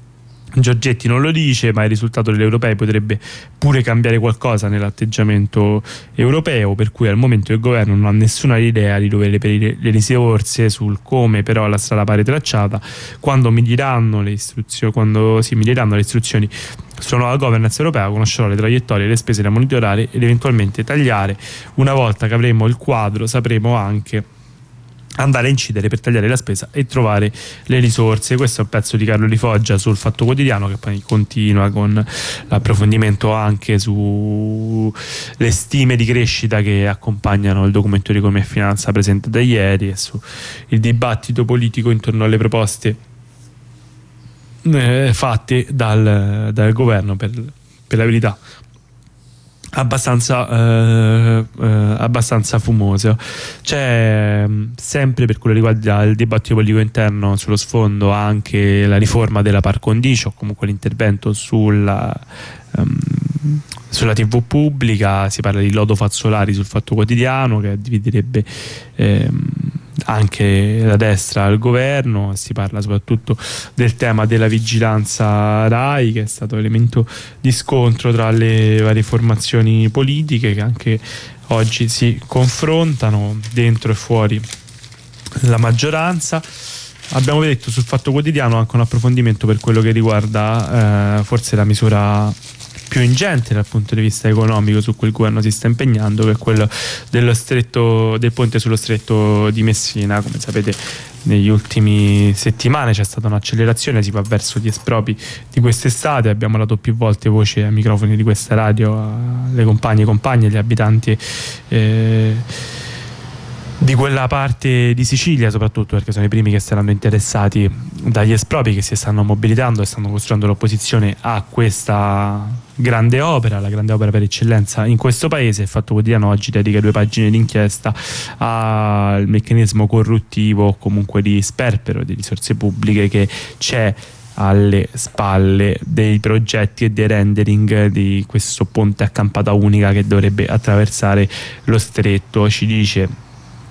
Giorgetti non lo dice, ma il risultato degli europei potrebbe pure cambiare qualcosa nell'atteggiamento europeo, per cui al momento il governo non ha nessuna idea di dove reperire le risorse, sul come però la strada pare tracciata. Quando mi diranno le istruzioni, quando sì, mi diranno le istruzioni sulla nuova governance europea, conoscerò le traiettorie, le spese da monitorare ed eventualmente tagliare. Una volta che avremo il quadro sapremo anche andare a incidere per tagliare la spesa e trovare le risorse. Questo è il pezzo di Carlo Di Foggia sul Fatto Quotidiano, che poi continua con l'approfondimento anche sulle stime di crescita che accompagnano il documento di economia e finanza presente da ieri e sul dibattito politico intorno alle proposte eh, fatte dal, dal governo, per, per la verità abbastanza eh, eh, abbastanza fumoso. C'è sempre, per quello che riguarda il dibattito politico interno, sullo sfondo anche la riforma della par condicio, o comunque l'intervento sulla um, sulla tivù pubblica. Si parla di lodo Fazzolari sul Fatto Quotidiano, che dividerebbe ehm, anche la destra al governo. Si parla soprattutto del tema della vigilanza RAI, che è stato elemento di scontro tra le varie formazioni politiche, che anche oggi si confrontano dentro e fuori la maggioranza. Abbiamo detto sul Fatto Quotidiano anche un approfondimento per quello che riguarda eh, forse la misura più ingente dal punto di vista economico su cui il governo si sta impegnando, che è quello dello stretto, del ponte sullo stretto di Messina. Come sapete, negli ultimi settimane c'è stata un'accelerazione, si va verso gli espropri di quest'estate. Abbiamo dato più volte voce ai microfoni di questa radio alle compagne e compagni, agli abitanti eh, di quella parte di Sicilia, soprattutto perché sono i primi che saranno interessati dagli espropri, che si stanno mobilitando e stanno costruendo l'opposizione a questa grande opera, la grande opera per eccellenza in questo paese. Il Fatto Quotidiano oggi dedica due pagine d'inchiesta al meccanismo corruttivo o comunque di sperpero di risorse pubbliche che c'è alle spalle dei progetti e dei rendering di questo ponte a campata unica che dovrebbe attraversare lo stretto. Ci dice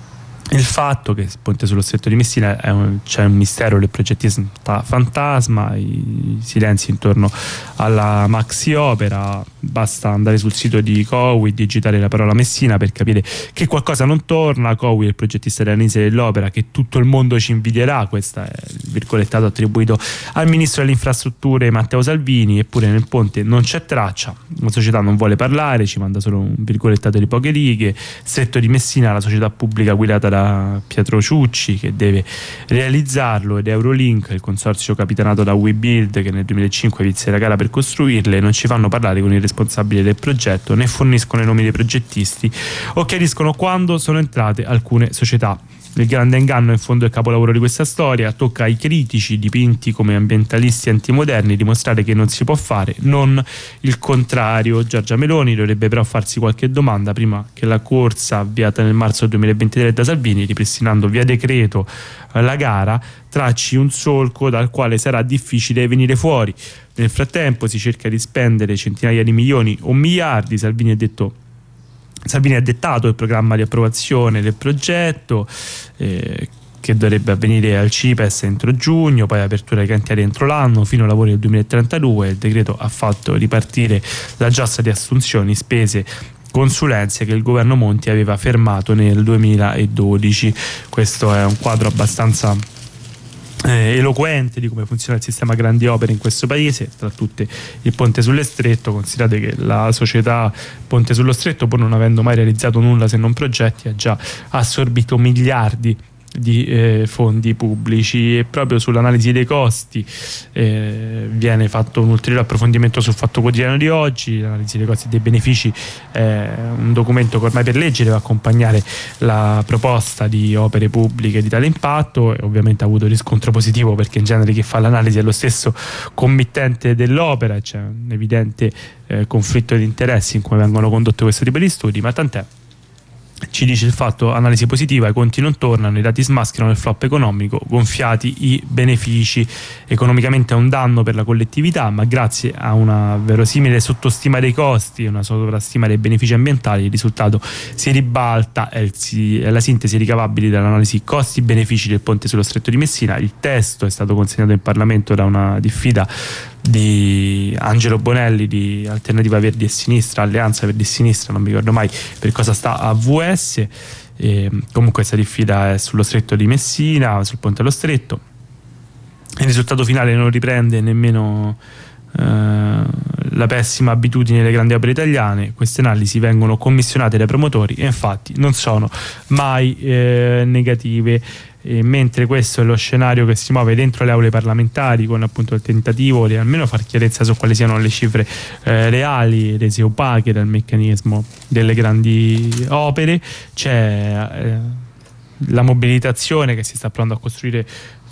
il Fatto che il ponte sullo stretto di Messina è un, c'è un mistero del progettismo fantasma, i silenzi intorno alla maxi opera. Basta andare sul sito di Cowi, digitare la parola Messina per capire che qualcosa non torna. Cowi è il progettista milanese dell'opera che tutto il mondo ci invidierà, questo è il virgolettato attribuito al ministro delle infrastrutture Matteo Salvini. Eppure nel ponte non c'è traccia, la società non vuole parlare, ci manda solo un virgolettato di poche righe. Stretto di Messina, la società pubblica guidata da Pietro Ciucci che deve realizzarlo, ed Eurolink, il consorzio capitanato da WeBuild, che nel duemilacinque vinse la gara per costruirle. Non ci fanno parlare con il responsabile del progetto, né forniscono i nomi dei progettisti o chiariscono quando sono entrate alcune società. Il grande inganno, in fondo, è il capolavoro di questa storia. Tocca ai critici, dipinti come ambientalisti antimoderni, dimostrare che non si può fare, non il contrario. Giorgia Meloni dovrebbe però farsi qualche domanda prima che la corsa avviata nel marzo duemilaventitré da Salvini, ripristinando via decreto la gara, tracci un solco dal quale sarà difficile venire fuori. Nel frattempo si cerca di spendere centinaia di milioni o miliardi. Salvini ha detto Salvini ha dettato il programma di approvazione del progetto eh, che dovrebbe avvenire al C I P E S entro giugno, poi apertura dei cantieri entro l'anno, fino ai lavori del duemilatrentadue. Il decreto ha fatto ripartire la giostra di assunzioni, spese, consulenze che il governo Monti aveva fermato nel duemiladodici. Questo è un quadro abbastanza Eh, eloquente di come funziona il sistema grandi opere in questo paese, tra tutte il ponte sullo stretto. Considerate che la società Ponte sullo Stretto, pur non avendo mai realizzato nulla se non progetti, ha già assorbito miliardi di eh, fondi pubblici. E proprio sull'analisi dei costi eh, viene fatto un ulteriore approfondimento sul Fatto Quotidiano di oggi. L'analisi dei costi e dei benefici è un documento che ormai per legge deve accompagnare la proposta di opere pubbliche di tale impatto, e ovviamente ha avuto riscontro positivo perché in genere chi fa l'analisi è lo stesso committente dell'opera e c'è un evidente eh, conflitto di interessi in come vengono condotte questo tipo di studi, ma tant'è. Ci dice il Fatto, analisi positiva, i conti non tornano, i dati smascherano il flop economico, gonfiati i benefici. Economicamente è un danno per la collettività, ma grazie a una verosimile sottostima dei costi e una sovrastima dei benefici ambientali il risultato si ribalta. È, il, è la sintesi ricavabile dall'analisi costi-benefici del ponte sullo stretto di Messina. Il testo è stato consegnato in Parlamento da una diffida di Angelo Bonelli di Alternativa Verdi e Sinistra, Alleanza Verdi e Sinistra, non mi ricordo mai per cosa sta, a V S. E comunque questa diffida è sullo stretto di Messina, sul ponte allo stretto. Il risultato finale non riprende nemmeno eh, la pessima abitudine delle grandi opere italiane. Queste analisi vengono commissionate dai promotori e infatti non sono mai eh, negative. E mentre questo è lo scenario che si muove dentro le aule parlamentari, con appunto il tentativo di almeno far chiarezza su quali siano le cifre eh, reali rese opache dal meccanismo delle grandi opere, c'è eh, la mobilitazione che si sta provando a costruire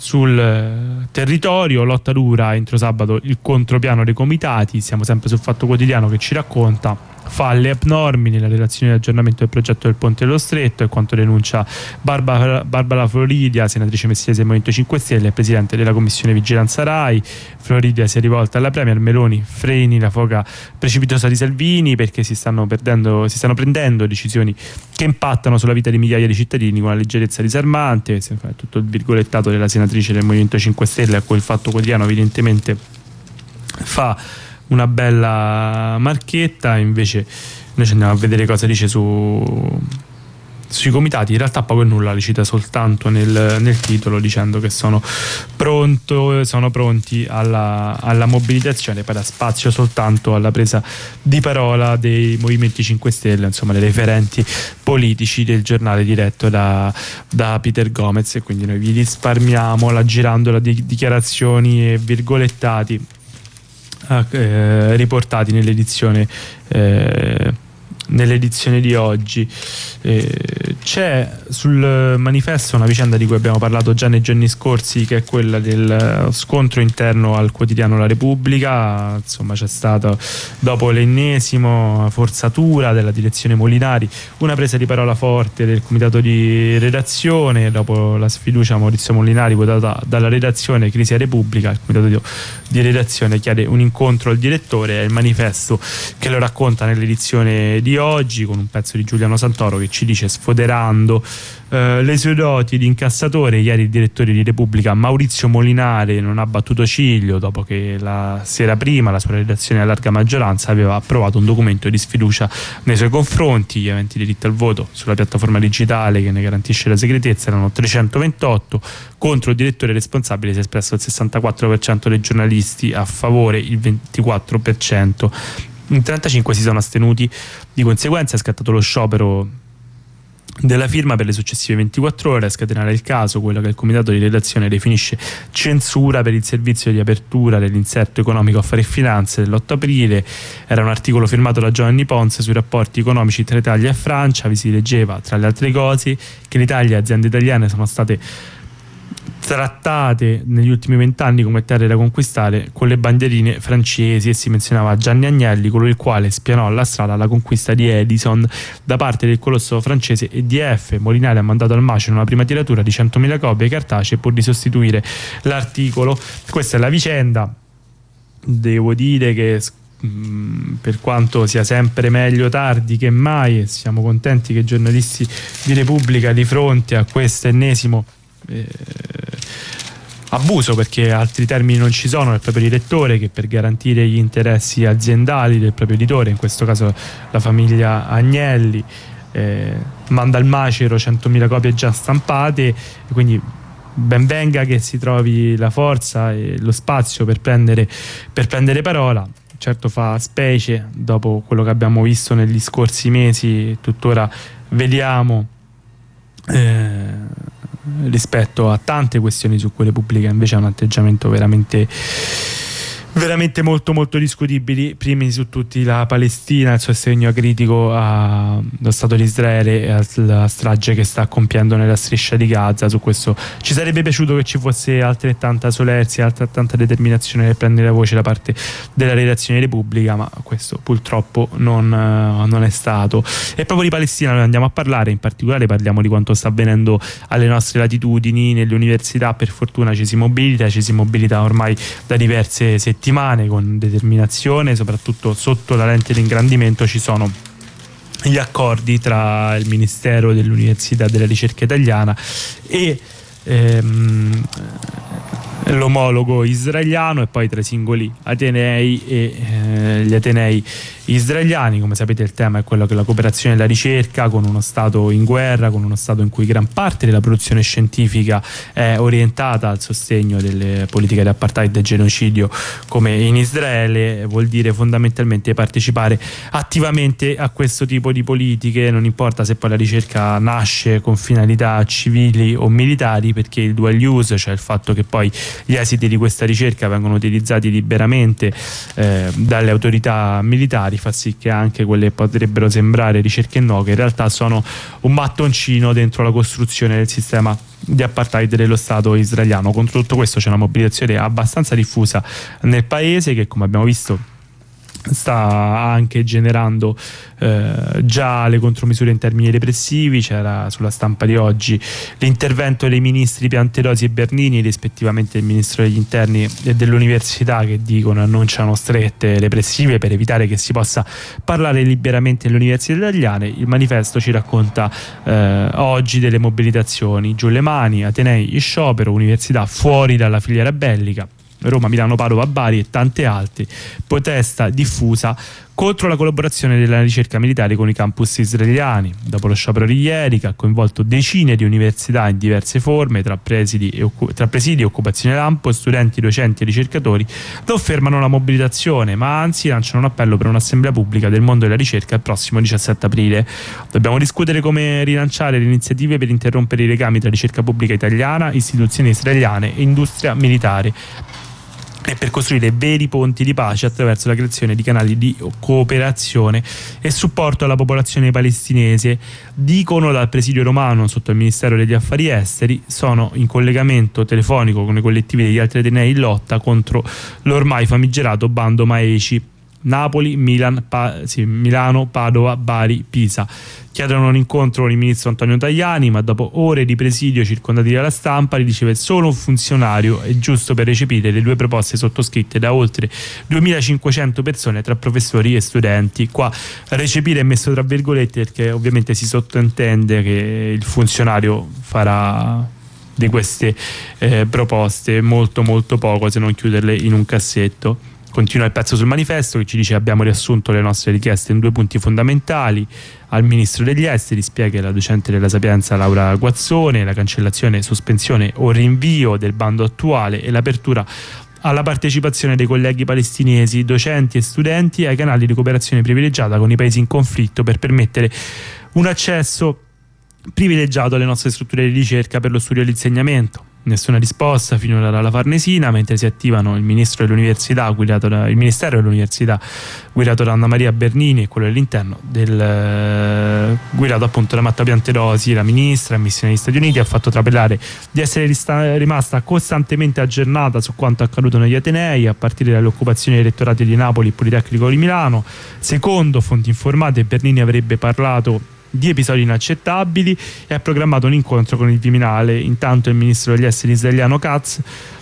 sul territorio, lotta dura entro sabato il contropiano dei comitati. Siamo sempre sul Fatto Quotidiano che ci racconta falle abnormi nella relazione di aggiornamento del progetto del Ponte dello Stretto, e quanto denuncia Barbara, Barbara Floridia, senatrice messinese del Movimento cinque Stelle e presidente della Commissione Vigilanza Rai. Floridia si è rivolta alla Premier Meloni: freni la foga precipitosa di Salvini, perché si stanno perdendo, si stanno prendendo decisioni che impattano sulla vita di migliaia di cittadini con una leggerezza disarmante. Questo è tutto il virgolettato della senatrice del Movimento cinque Stelle, a cui il Fatto Quotidiano evidentemente fa una bella marchetta. Invece noi ci andiamo a vedere cosa dice su, sui comitati. In realtà poco e nulla, li cita soltanto nel, nel titolo, dicendo che sono, pronto, sono pronti alla, alla mobilitazione, poi dà spazio soltanto alla presa di parola dei Movimenti cinque Stelle, insomma dei referenti politici del giornale diretto da, da Peter Gomez, e quindi noi vi risparmiamo la girandola di dichiarazioni e virgolettati Eh, riportati nell'edizione eh, nell'edizione di oggi. Eh, c'è sul manifesto una vicenda di cui abbiamo parlato già nei giorni scorsi, che è quella del scontro interno al quotidiano La Repubblica. Insomma, c'è stata, dopo l'ennesimo forzatura della direzione Molinari, una presa di parola forte del comitato di redazione. Dopo la sfiducia a Maurizio Molinari votata dalla redazione, crisi a Repubblica, il comitato di, di redazione chiede un incontro al direttore. È il manifesto che lo racconta nell'edizione di oggi, con un pezzo di Giuliano Santoro che ci dice, sfoderando eh, le sue doti di incassatore, ieri il direttore di Repubblica Maurizio Molinari non ha battuto ciglio dopo che la sera prima la sua redazione a larga maggioranza aveva approvato un documento di sfiducia nei suoi confronti. Gli aventi diritto al voto sulla piattaforma digitale che ne garantisce la segretezza erano trecentoventotto, contro il direttore responsabile si è espresso il sessantaquattro per cento dei giornalisti, a favore il ventiquattro per cento. In trentacinque si sono astenuti. Di conseguenza è scattato lo sciopero della firma per le successive ventiquattro ore. A scatenare il caso quello che il comitato di redazione definisce censura per il servizio di apertura dell'inserto economico Affari e Finanze dell'otto aprile. Era un articolo firmato da Giovanni Ponce sui rapporti economici tra Italia e Francia. Vi si leggeva, tra le altre cose, che l'Italia e le aziende italiane sono state trattate negli ultimi vent'anni come terre da conquistare con le bandierine francesi, e si menzionava Gianni Agnelli, colui il quale spianò la strada alla conquista di Edison da parte del colosso francese E D F. Molinari ha mandato al macero una prima tiratura di centomila copie cartacee pur di sostituire l'articolo. Questa è la vicenda. Devo dire che per quanto sia sempre meglio tardi che mai, e siamo contenti che i giornalisti di Repubblica, di fronte a questo ennesimo Eh, abuso, perché altri termini non ci sono, del proprio direttore, che per garantire gli interessi aziendali del proprio editore, in questo caso la famiglia Agnelli, eh, manda al macero centomila copie già stampate, e quindi ben venga che si trovi la forza e lo spazio per prendere, per prendere parola. Certo fa specie dopo quello che abbiamo visto negli scorsi mesi, tuttora vediamo eh, rispetto a tante questioni su cui Repubblica invece ha un atteggiamento veramente veramente molto molto discutibili. Primi su tutti la Palestina, il sostegno acritico allo Stato di Israele e alla strage che sta compiendo nella striscia di Gaza. Su questo ci sarebbe piaciuto che ci fosse altrettanta solerzia, altrettanta determinazione nel prendere la voce da parte della redazione Repubblica, ma questo purtroppo non, non è stato. E proprio di Palestina noi andiamo a parlare, in particolare parliamo di quanto sta avvenendo alle nostre latitudini, nelle università. Per fortuna ci si mobilita, ci si mobilita ormai da diverse settimane con determinazione, soprattutto sotto la lente di ingrandimento ci sono gli accordi tra il Ministero dell'Università e della Ricerca Italiana e ehm, l'omologo israeliano, e poi tra i singoli atenei e eh, gli atenei israeliani. Come sapete, il tema è quello che la cooperazione e la ricerca con uno Stato in guerra, con uno Stato in cui gran parte della produzione scientifica è orientata al sostegno delle politiche di apartheid e genocidio come in Israele, vuol dire fondamentalmente partecipare attivamente a questo tipo di politiche, non importa se poi la ricerca nasce con finalità civili o militari, perché il dual use, cioè il fatto che poi gli esiti di questa ricerca vengono utilizzati liberamente eh, dalle autorità militari, fa sì che anche quelle che potrebbero sembrare ricerche innocue in realtà sono un mattoncino dentro la costruzione del sistema di apartheid dello Stato israeliano. Contro tutto questo c'è una mobilitazione abbastanza diffusa nel paese che, come abbiamo visto, sta anche generando eh, già le contromisure in termini repressivi. C'era sulla stampa di oggi l'intervento dei ministri Piantedosi e Bernini, rispettivamente il ministro degli interni e dell'università, che dicono annunciano strette repressive per evitare che si possa parlare liberamente nelle università italiane. Il manifesto ci racconta eh, oggi delle mobilitazioni: giù le mani, atenei in sciopero, università fuori dalla filiera bellica, Roma, Milano, Padova, Bari e tante altre, protesta diffusa contro la collaborazione della ricerca militare con i campus israeliani. Dopo lo sciopero di ieri, che ha coinvolto decine di università in diverse forme, tra presidi e, tra presidi e occupazione lampo, studenti, docenti e ricercatori non fermano la mobilitazione, ma anzi lanciano un appello per un'assemblea pubblica del mondo della ricerca il prossimo diciassette aprile. Dobbiamo discutere come rilanciare le iniziative per interrompere i legami tra ricerca pubblica italiana, istituzioni israeliane e industria militare, e per costruire veri ponti di pace attraverso la creazione di canali di cooperazione e supporto alla popolazione palestinese. Dicono dal presidio romano sotto il Ministero degli Affari Esteri, sono in collegamento telefonico con i collettivi degli altri atenei in lotta contro l'ormai famigerato bando Maeci. Napoli, Milan, pa, sì, Milano, Padova, Bari, Pisa. Chiedono un incontro con il ministro Antonio Tajani, ma dopo ore di presidio circondati dalla stampa li riceve solo un funzionario, è giusto per recepire le due proposte sottoscritte da oltre duemilacinquecento persone tra professori e studenti. Qua recepire è messo tra virgolette perché ovviamente si sottintende che il funzionario farà di queste eh, proposte molto molto poco, se non chiuderle in un cassetto. Continua il pezzo sul manifesto che ci dice: abbiamo riassunto le nostre richieste in due punti fondamentali. Al ministro degli esteri, spiega la docente della Sapienza Laura Guazzone, la cancellazione, sospensione o rinvio del bando attuale e l'apertura alla partecipazione dei colleghi palestinesi, docenti e studenti ai canali di cooperazione privilegiata con i paesi in conflitto per permettere un accesso privilegiato alle nostre strutture di ricerca per lo studio e l'insegnamento. Nessuna risposta finora dalla Farnesina, mentre si attivano il ministro dell'università guidato da, il Ministero dell'Università guidato da Anna Maria Bernini e quello dell'interno del, eh, guidato appunto da Matteo Piantedosi. La ministra in missione negli Stati Uniti ha fatto trapelare di essere rista- rimasta costantemente aggiornata su quanto accaduto negli atenei, a partire dalle occupazioni dei rettorati di Napoli e Politecnico di Milano. Secondo fonti informate, Bernini avrebbe parlato di episodi inaccettabili e ha programmato un incontro con il Viminale. Intanto il ministro degli esteri israeliano Katz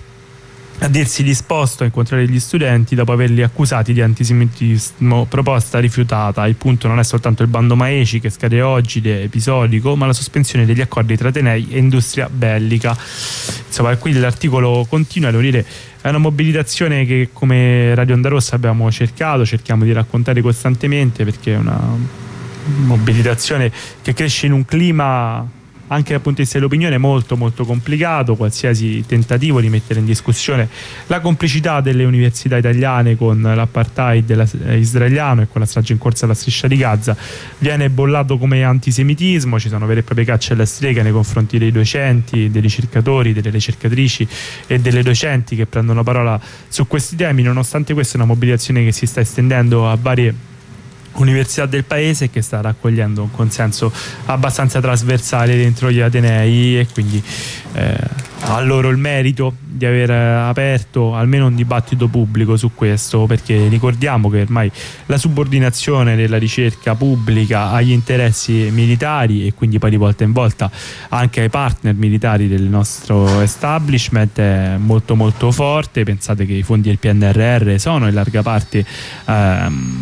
a dirsi disposto a incontrare gli studenti dopo averli accusati di antisemitismo, proposta rifiutata. Il punto non è soltanto il bando Maeci che scade oggi ed è episodico, ma la sospensione degli accordi tra atenei e industria bellica. Insomma, qui l'articolo continua, devo dire, è una mobilitazione che come Radio Onda Rossa abbiamo cercato, cerchiamo di raccontare costantemente, perché è una mobilitazione che cresce in un clima anche dal punto di vista dell'opinione molto molto complicato. Qualsiasi tentativo di mettere in discussione la complicità delle università italiane con l'apartheid israeliano e con la strage in corso alla striscia di Gaza viene bollato come antisemitismo. Ci sono vere e proprie cacce alla strega nei confronti dei docenti, dei ricercatori, delle ricercatrici e delle docenti che prendono parola su questi temi. Nonostante questo è una mobilitazione che si sta estendendo a varie università del paese, che sta raccogliendo un consenso abbastanza trasversale dentro gli atenei, e quindi eh, a loro il merito di aver aperto almeno un dibattito pubblico su questo, perché ricordiamo che ormai la subordinazione della ricerca pubblica agli interessi militari e quindi poi di volta in volta anche ai partner militari del nostro establishment è molto molto forte. Pensate che i fondi del P N R R sono in larga parte ehm,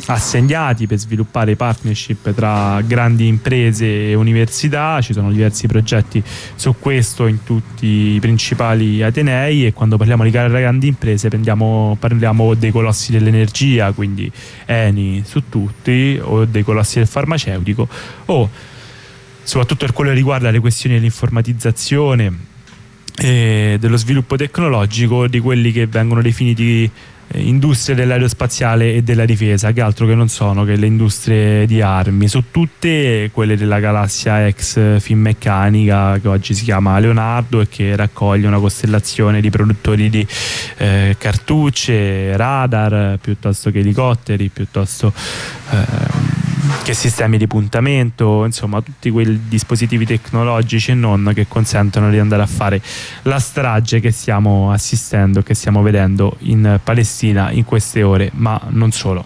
assegnati per sviluppare partnership tra grandi imprese e università. Ci sono diversi progetti su questo in tutti i principali atenei, e quando parliamo di grandi imprese prendiamo, parliamo dei colossi dell'energia, quindi Eni su tutti, o dei colossi del farmaceutico, o soprattutto per quello che riguarda le questioni dell'informatizzazione e dello sviluppo tecnologico, di quelli che vengono definiti industrie dell'aerospaziale e della difesa, che altro che non sono che le industrie di armi, su tutte quelle della galassia ex Finmeccanica, che oggi si chiama Leonardo, e che raccoglie una costellazione di produttori di eh, cartucce, radar, piuttosto che elicotteri, piuttosto eh, che sistemi di puntamento, insomma tutti quei dispositivi tecnologici e non, che consentono di andare a fare la strage che stiamo assistendo, che stiamo vedendo in Palestina in queste ore, ma non solo.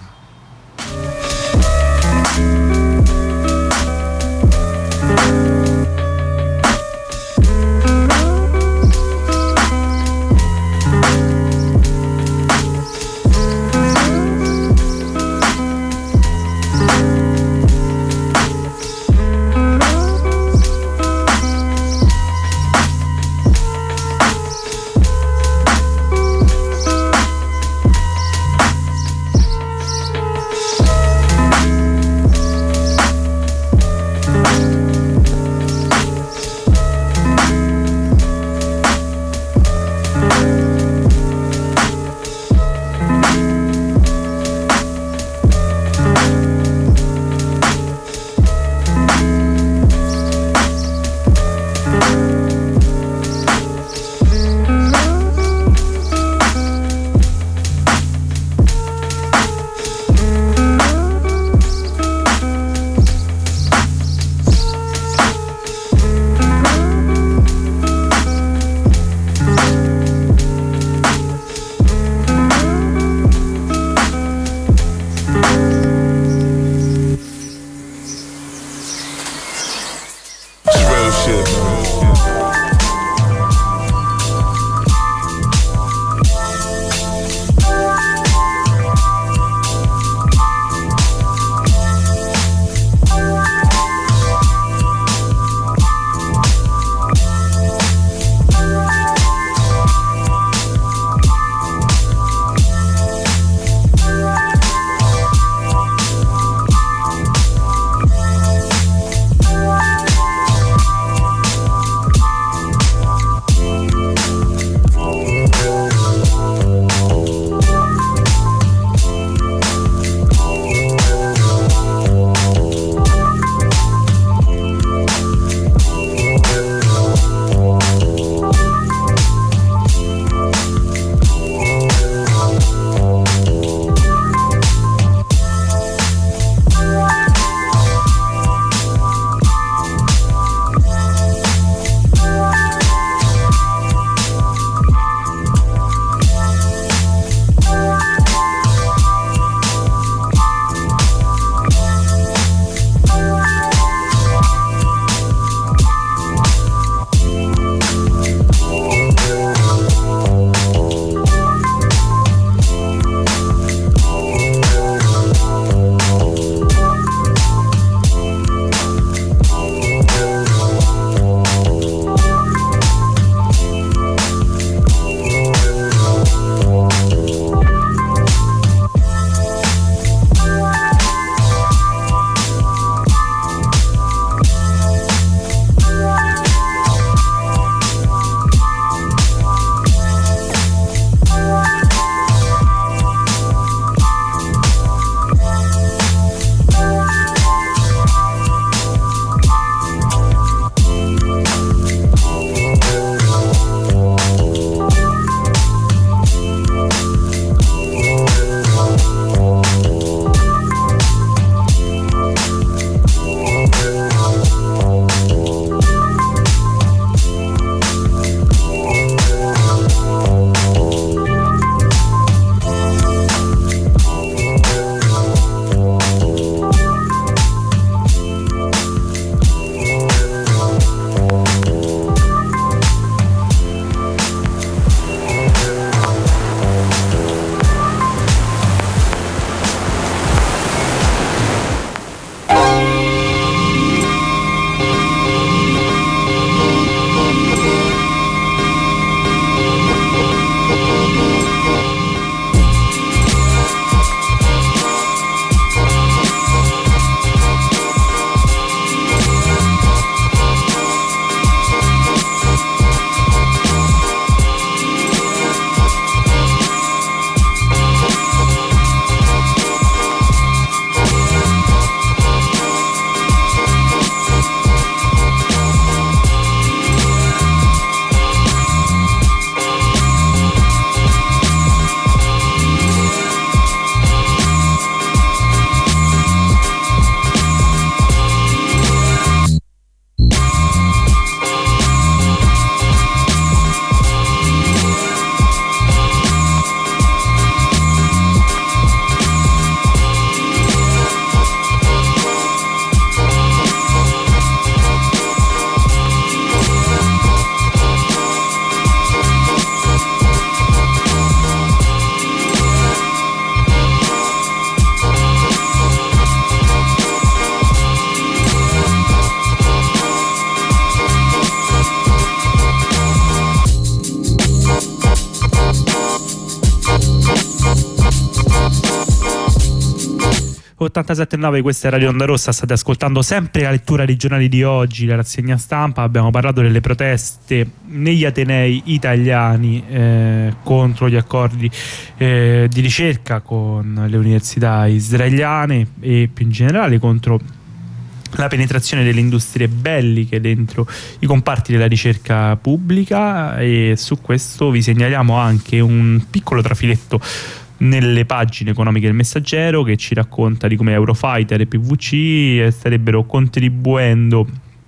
ottantasette virgola nove, questa è Radio Onda Rossa, state ascoltando sempre la lettura dei giornali di oggi, la rassegna stampa. Abbiamo parlato delle proteste negli atenei italiani eh, contro gli accordi eh, di ricerca con le università israeliane e più in generale contro la penetrazione delle industrie belliche dentro i comparti della ricerca pubblica, e su questo vi segnaliamo anche un piccolo trafiletto nelle pagine economiche del Messaggero che ci racconta di come Eurofighter e P V C starebbero contribuendo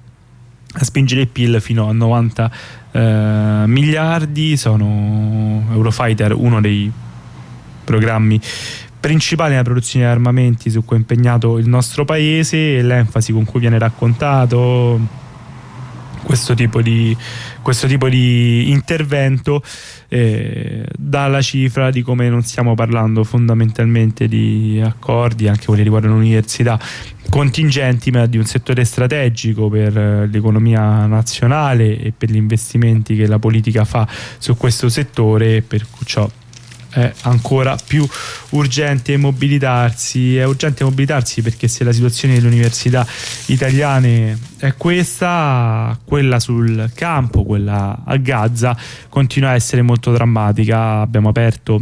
a spingere il P I L fino a novanta eh, miliardi. Sono Eurofighter uno dei programmi principali nella produzione di armamenti su cui è impegnato il nostro paese, e l'enfasi con cui viene raccontato questo tipo di, questo tipo di intervento eh, dà la cifra di come non stiamo parlando fondamentalmente di accordi, anche quelli riguardano l'università, contingenti, ma di un settore strategico per l'economia nazionale e per gli investimenti che la politica fa su questo settore, per cui ciò è ancora più urgente mobilitarsi. È urgente mobilitarsi perché se la situazione delle università italiane è questa, quella sul campo, quella a Gaza, continua a essere molto drammatica. Abbiamo aperto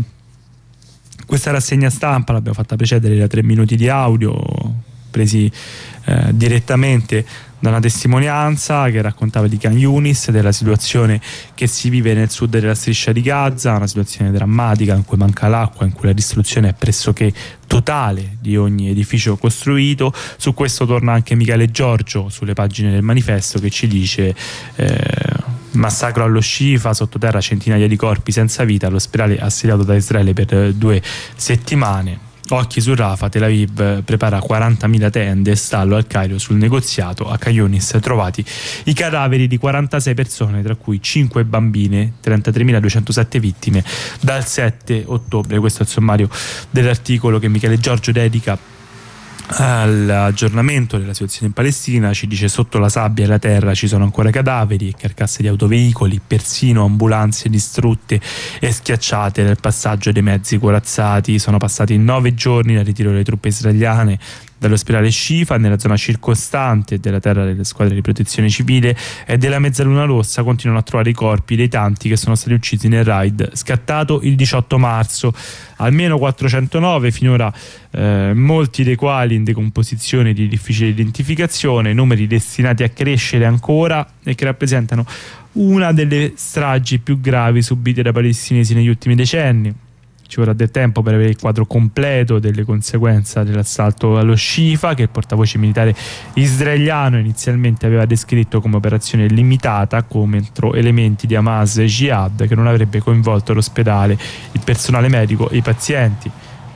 questa rassegna stampa, l'abbiamo fatta precedere da tre minuti di audio presi eh, direttamente da una testimonianza che raccontava di Khan Yunis, della situazione che si vive nel sud della striscia di Gaza, una situazione drammatica in cui manca l'acqua, in cui la distruzione è pressoché totale di ogni edificio costruito. Su questo torna anche Michele Giorgio sulle pagine del Manifesto, che ci dice eh, massacro allo Shifa, sottoterra centinaia di corpi senza vita, l'ospedale assediato da Israele per due settimane. Occhi su Rafa, Tel Aviv prepara quarantamila tende, stallo al Cairo sul negoziato. A Khan Yunis trovati i cadaveri di quarantasei persone, tra cui cinque bambine, trentatremiladuecentosette vittime dal sette ottobre. Questo è il sommario dell'articolo che Michele Giorgio dedica all'aggiornamento della situazione in Palestina. Ci dice: sotto la sabbia e la terra ci sono ancora cadaveri e carcasse di autoveicoli, persino ambulanze distrutte e schiacciate nel passaggio dei mezzi corazzati. Sono passati nove giorni dal ritiro delle truppe israeliane dall'ospedale Shifa. Nella zona circostante della terra delle squadre di protezione civile e della Mezzaluna Rossa continuano a trovare i corpi dei tanti che sono stati uccisi nel raid scattato il diciotto marzo. Almeno quattrocentonove finora, eh, molti dei quali in decomposizione di difficile identificazione, numeri destinati a crescere ancora e che rappresentano una delle stragi più gravi subite dai palestinesi negli ultimi decenni. Ci vorrà del tempo per avere il quadro completo delle conseguenze dell'assalto allo Shifa, che il portavoce militare israeliano inizialmente aveva descritto come operazione limitata contro elementi di Hamas e Jihad, che non avrebbe coinvolto l'ospedale, il personale medico e i pazienti.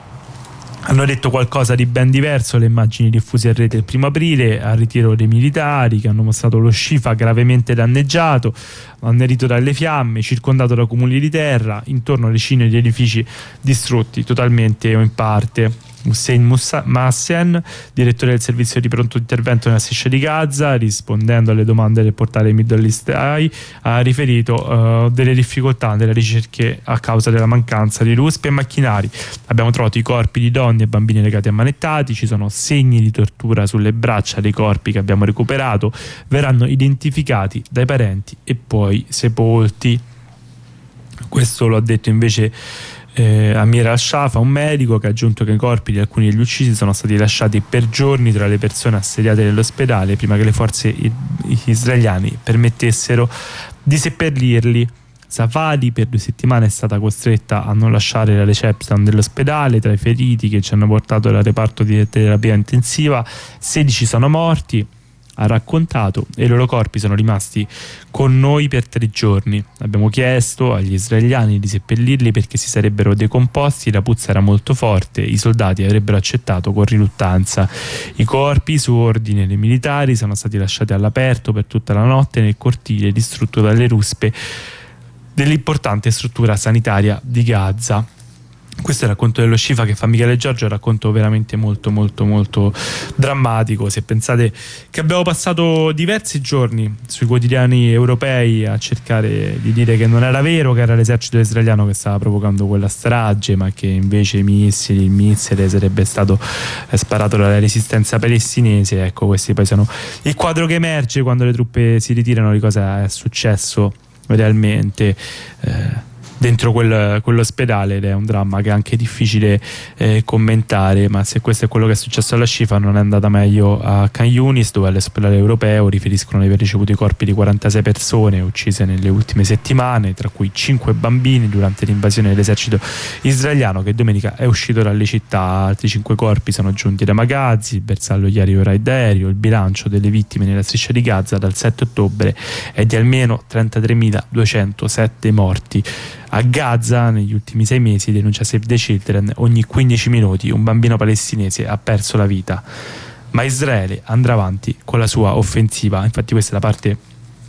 Hanno detto qualcosa di ben diverso le immagini diffuse in rete il primo aprile al ritiro dei militari, che hanno mostrato lo Shifa gravemente danneggiato, annerito dalle fiamme, circondato da cumuli di terra, intorno a decine di edifici distrutti totalmente o in parte. Hussein Massen, direttore del servizio di pronto intervento nella striscia di Gaza, rispondendo alle domande del portale Middle East Eye, ha riferito uh, delle difficoltà nelle ricerche a causa della mancanza di ruspe e macchinari. Abbiamo trovato i corpi di donne e bambini legati ammanettati, ci sono segni di tortura sulle braccia dei corpi che abbiamo recuperato, verranno identificati dai parenti e poi sepolti. Questo lo ha detto invece Eh, Amir al-Shafa, un medico, che ha aggiunto che i corpi di alcuni degli uccisi sono stati lasciati per giorni tra le persone assediate nell'ospedale prima che le forze israeliane permettessero di seppellirli. Safadi per due settimane è stata costretta a non lasciare la reception dell'ospedale. Tra i feriti che ci hanno portato al reparto di terapia intensiva, sedici sono morti, ha raccontato, e i loro corpi sono rimasti con noi per tre giorni. Abbiamo chiesto agli israeliani di seppellirli perché si sarebbero decomposti, la puzza era molto forte, i soldati avrebbero accettato con riluttanza. I corpi, su ordine dei militari, sono stati lasciati all'aperto per tutta la notte nel cortile distrutto dalle ruspe dell'importante struttura sanitaria di Gaza. Questo è il racconto dello Shifa che fa Michele Giorgio, è un racconto veramente molto molto molto drammatico. Se pensate che abbiamo passato diversi giorni sui quotidiani europei a cercare di dire che non era vero, che era l'esercito israeliano che stava provocando quella strage, ma che invece i missili, il missile sarebbe stato sparato dalla resistenza palestinese, ecco, questi poi sono il quadro che emerge quando le truppe si ritirano di cosa è successo realmente eh, dentro quel, quell'ospedale, ed è un dramma che è anche difficile eh, commentare. Ma se questo è quello che è successo alla Shifa, non è andata meglio a Khan Yunis, dove all'ospedale europeo riferiscono di aver ricevuto i corpi di quarantasei persone uccise nelle ultime settimane, tra cui cinque bambini durante l'invasione dell'esercito israeliano, che domenica è uscito dalle città. Altri cinque corpi sono giunti da Maghazi, il bersaglio ieri ora raid aereo. Il bilancio delle vittime nella striscia di Gaza dal sette ottobre è di almeno trentatremiladuecentosette morti. A Gaza negli ultimi sei mesi, denuncia Save the Children, ogni quindici minuti un bambino palestinese ha perso la vita. Ma Israele andrà avanti con la sua offensiva. Infatti questa è la parte,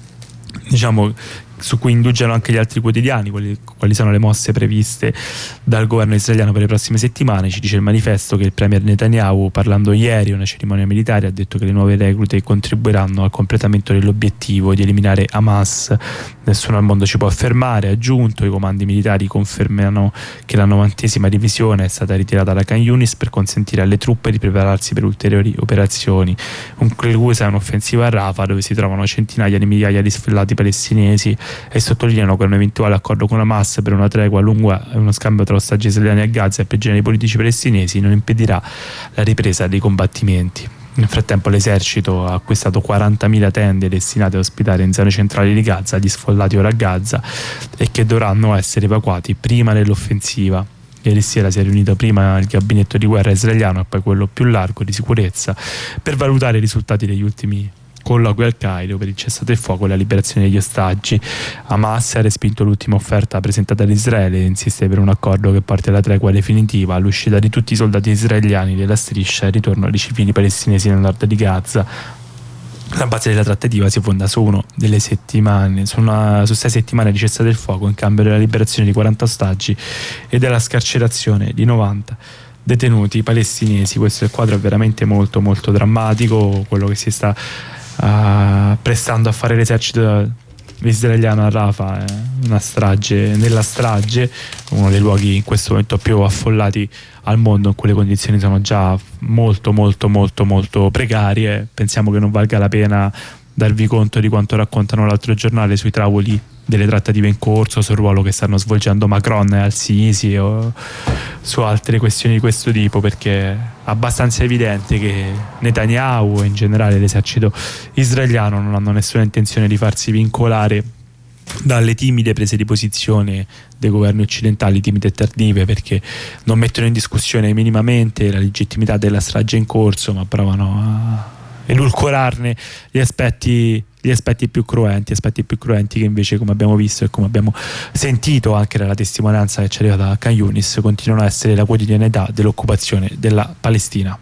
diciamo, su cui indugiano anche gli altri quotidiani, quali, quali sono le mosse previste dal governo israeliano per le prossime settimane. Ci dice il manifesto che il premier Netanyahu, parlando ieri a una cerimonia militare, ha detto che le nuove reclute contribuiranno al completamento dell'obiettivo di eliminare Hamas. Nessuno al mondo ci può fermare, ha aggiunto. I comandi militari confermano che la novantesima divisione è stata ritirata da Khan Yunis per consentire alle truppe di prepararsi per ulteriori operazioni. Conclusa è un'offensiva a Rafah, dove si trovano centinaia di migliaia di sfollati palestinesi, e sottolineano che un eventuale accordo con Hamas per una tregua lunga e uno scambio tra ostaggi israeliani a Gaza e prigionieri politici palestinesi non impedirà la ripresa dei combattimenti. Nel frattempo l'esercito ha acquistato quarantamila tende destinate a ospitare in zone centrali di Gaza gli sfollati ora a Gaza, e che dovranno essere evacuati prima dell'offensiva. Ieri sera si è riunito prima il gabinetto di guerra israeliano e poi quello più largo di sicurezza per valutare i risultati degli ultimi colloqui al Cairo per il cessate il fuoco e la liberazione degli ostaggi. Hamas ha respinto l'ultima offerta presentata da Israele e insiste per un accordo che porti alla tregua definitiva, all'uscita di tutti i soldati israeliani della striscia e il ritorno di civili palestinesi nel nord di Gaza. La base della trattativa si fonda su uno delle settimane, su, una, su sei settimane di cessate il fuoco in cambio della liberazione di quaranta ostaggi e della scarcerazione di novanta detenuti palestinesi. Questo è il quadro, è veramente molto molto drammatico, quello che si sta Uh, prestando a fare l'esercito israeliano a Rafah. È una strage nella strage, uno dei luoghi in questo momento più affollati al mondo, in cui le condizioni sono già molto molto molto molto precarie. Pensiamo che non valga la pena darvi conto di quanto raccontano l'altro giornale sui tavoli delle trattative in corso, sul ruolo che stanno svolgendo Macron e Al-Sisi o su altre questioni di questo tipo, perché è abbastanza evidente che Netanyahu e in generale l'esercito israeliano non hanno nessuna intenzione di farsi vincolare dalle timide prese di posizione dei governi occidentali, timide e tardive, perché non mettono in discussione minimamente la legittimità della strage in corso, ma provano a edulcorarne gli aspetti gli aspetti più cruenti, aspetti più cruenti che invece, come abbiamo visto e come abbiamo sentito anche dalla testimonianza che ci è arrivata da Khan Yunis, continuano a essere la quotidianità dell'occupazione della Palestina.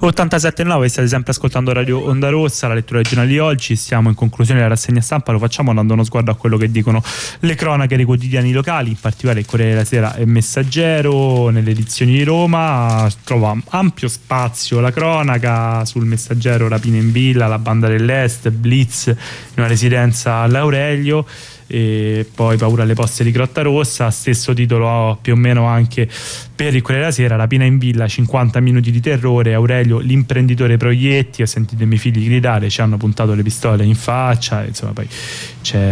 ottantasette virgola nove, state sempre ascoltando Radio Onda Rossa, la lettura regionale di oggi. Siamo in conclusione della rassegna stampa, lo facciamo dando uno sguardo a quello che dicono le cronache dei quotidiani locali, in particolare il Corriere della Sera e Messaggero. Nelle edizioni di Roma trova ampio spazio la cronaca. Sul Messaggero rapina in villa, la banda dell'Est, blitz in una residenza all'Aurelio, e poi paura alle poste di Grotta Rossa. Stesso titolo più o meno anche per il Corriere della Sera, rapina in villa, cinquanta minuti di terrore, Aurelio l'imprenditore proietti, ho sentito i miei figli gridare, ci hanno puntato le pistole in faccia, insomma poi c'è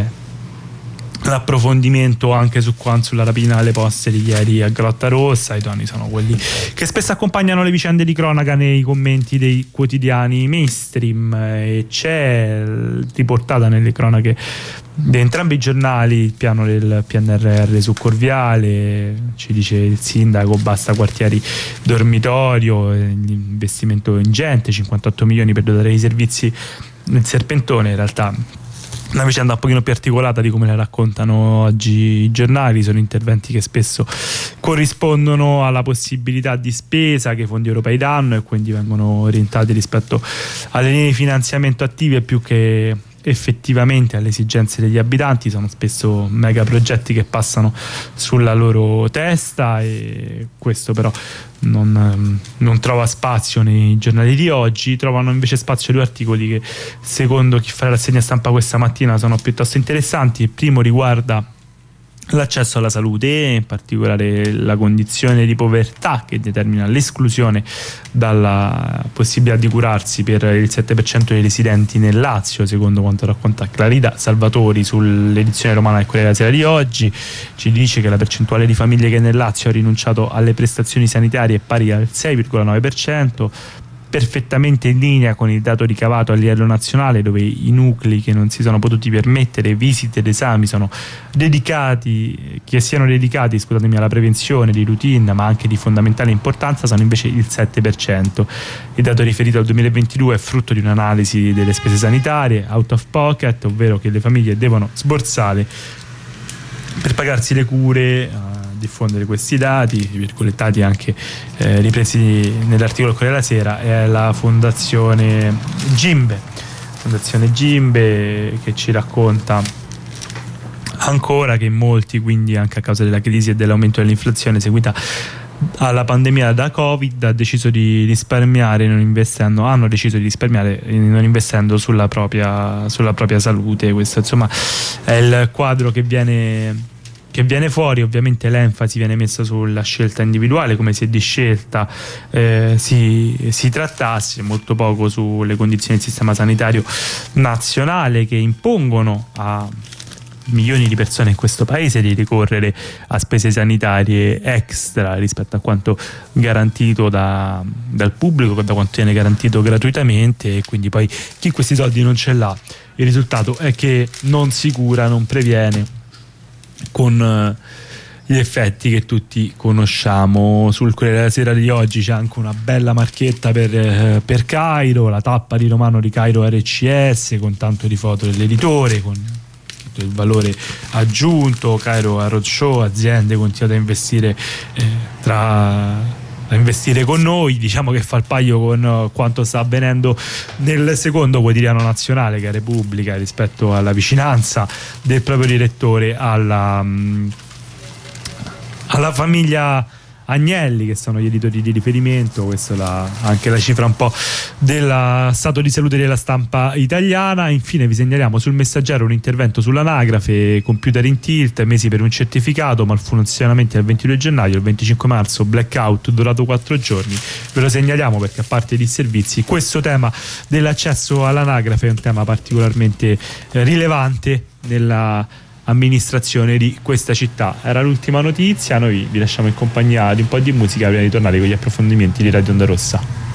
l'approfondimento anche su quanto sulla rapina alle poste di ieri a Grotta Rossa. I toni sono quelli che spesso accompagnano le vicende di cronaca nei commenti dei quotidiani mainstream, e c'è riportata nelle cronache di entrambi i giornali il piano del P N R R su Corviale. Ci dice il sindaco basta quartieri dormitorio, investimento ingente, cinquantotto milioni per dotare i servizi nel Serpentone. In realtà una vicenda un pochino più articolata di come la raccontano oggi i giornali. Sono interventi che spesso corrispondono alla possibilità di spesa che i fondi europei danno e quindi vengono orientati rispetto alle linee di finanziamento attive più che effettivamente alle esigenze degli abitanti. Sono spesso mega progetti che passano sulla loro testa, e questo però non, non trova spazio nei giornali di oggi. Trovano invece spazio due articoli che secondo chi fa la rassegna stampa questa mattina sono piuttosto interessanti. Il primo riguarda l'accesso alla salute, in particolare la condizione di povertà che determina l'esclusione dalla possibilità di curarsi per il sette per cento dei residenti nel Lazio, secondo quanto racconta Clarida Salvatori sull'edizione romana del Corriere della Sera di oggi. Ci dice che la percentuale di famiglie che nel Lazio ha rinunciato alle prestazioni sanitarie è pari al sei virgola nove per cento, perfettamente in linea con il dato ricavato a livello nazionale, dove i nuclei che non si sono potuti permettere visite ed esami sono dedicati, che siano dedicati, scusatemi, alla prevenzione di routine ma anche di fondamentale importanza, sono invece il sette per cento. Il dato riferito al duemilaventidue è frutto di un'analisi delle spese sanitarie out of pocket, ovvero che le famiglie devono sborsare per pagarsi le cure. A diffondere questi dati, virgolettati anche eh, ripresi nell'articolo del Corriere della Sera, è la Fondazione Gimbe Fondazione Gimbe che ci racconta ancora che molti, quindi anche a causa della crisi e dell'aumento dell'inflazione seguita alla pandemia da Covid, ha deciso di risparmiare non investendo, hanno deciso di risparmiare non investendo sulla propria, sulla propria salute. Questo insomma è il quadro che viene che viene fuori. Ovviamente l'enfasi viene messa sulla scelta individuale, come se di scelta eh, si, si trattasse, molto poco sulle condizioni del sistema sanitario nazionale che impongono a milioni di persone in questo paese di ricorrere a spese sanitarie extra rispetto a quanto garantito da, dal pubblico, da quanto viene garantito gratuitamente, e quindi poi chi questi soldi non ce l'ha, il risultato è che non si cura, non previene, con gli effetti che tutti conosciamo. Sul Corriere della Sera di oggi c'è anche una bella marchetta per, eh, per Cairo, la tappa di Romano di Cairo R C S, con tanto di foto dell'editore, con tutto il valore aggiunto. Cairo a roadshow, aziende continuate a investire eh, tra a investire con noi, diciamo che fa il paio con quanto sta avvenendo nel secondo quotidiano nazionale, che è Repubblica, rispetto alla vicinanza del proprio direttore alla, alla famiglia Agnelli, che sono gli editori di riferimento. Questa è la, anche la cifra un po' dello stato di salute della stampa italiana. Infine vi segnaliamo sul Messaggero un intervento sull'anagrafe, computer in tilt, mesi per un certificato, malfunzionamenti al ventidue gennaio, il venticinque marzo blackout durato quattro giorni. Ve lo segnaliamo perché, a parte i disservizi, questo tema dell'accesso all'anagrafe è un tema particolarmente eh, rilevante nella amministrazione di questa città. Era l'ultima notizia, noi vi lasciamo in compagnia di un po' di musica prima di tornare con gli approfondimenti di Radio Onda Rossa.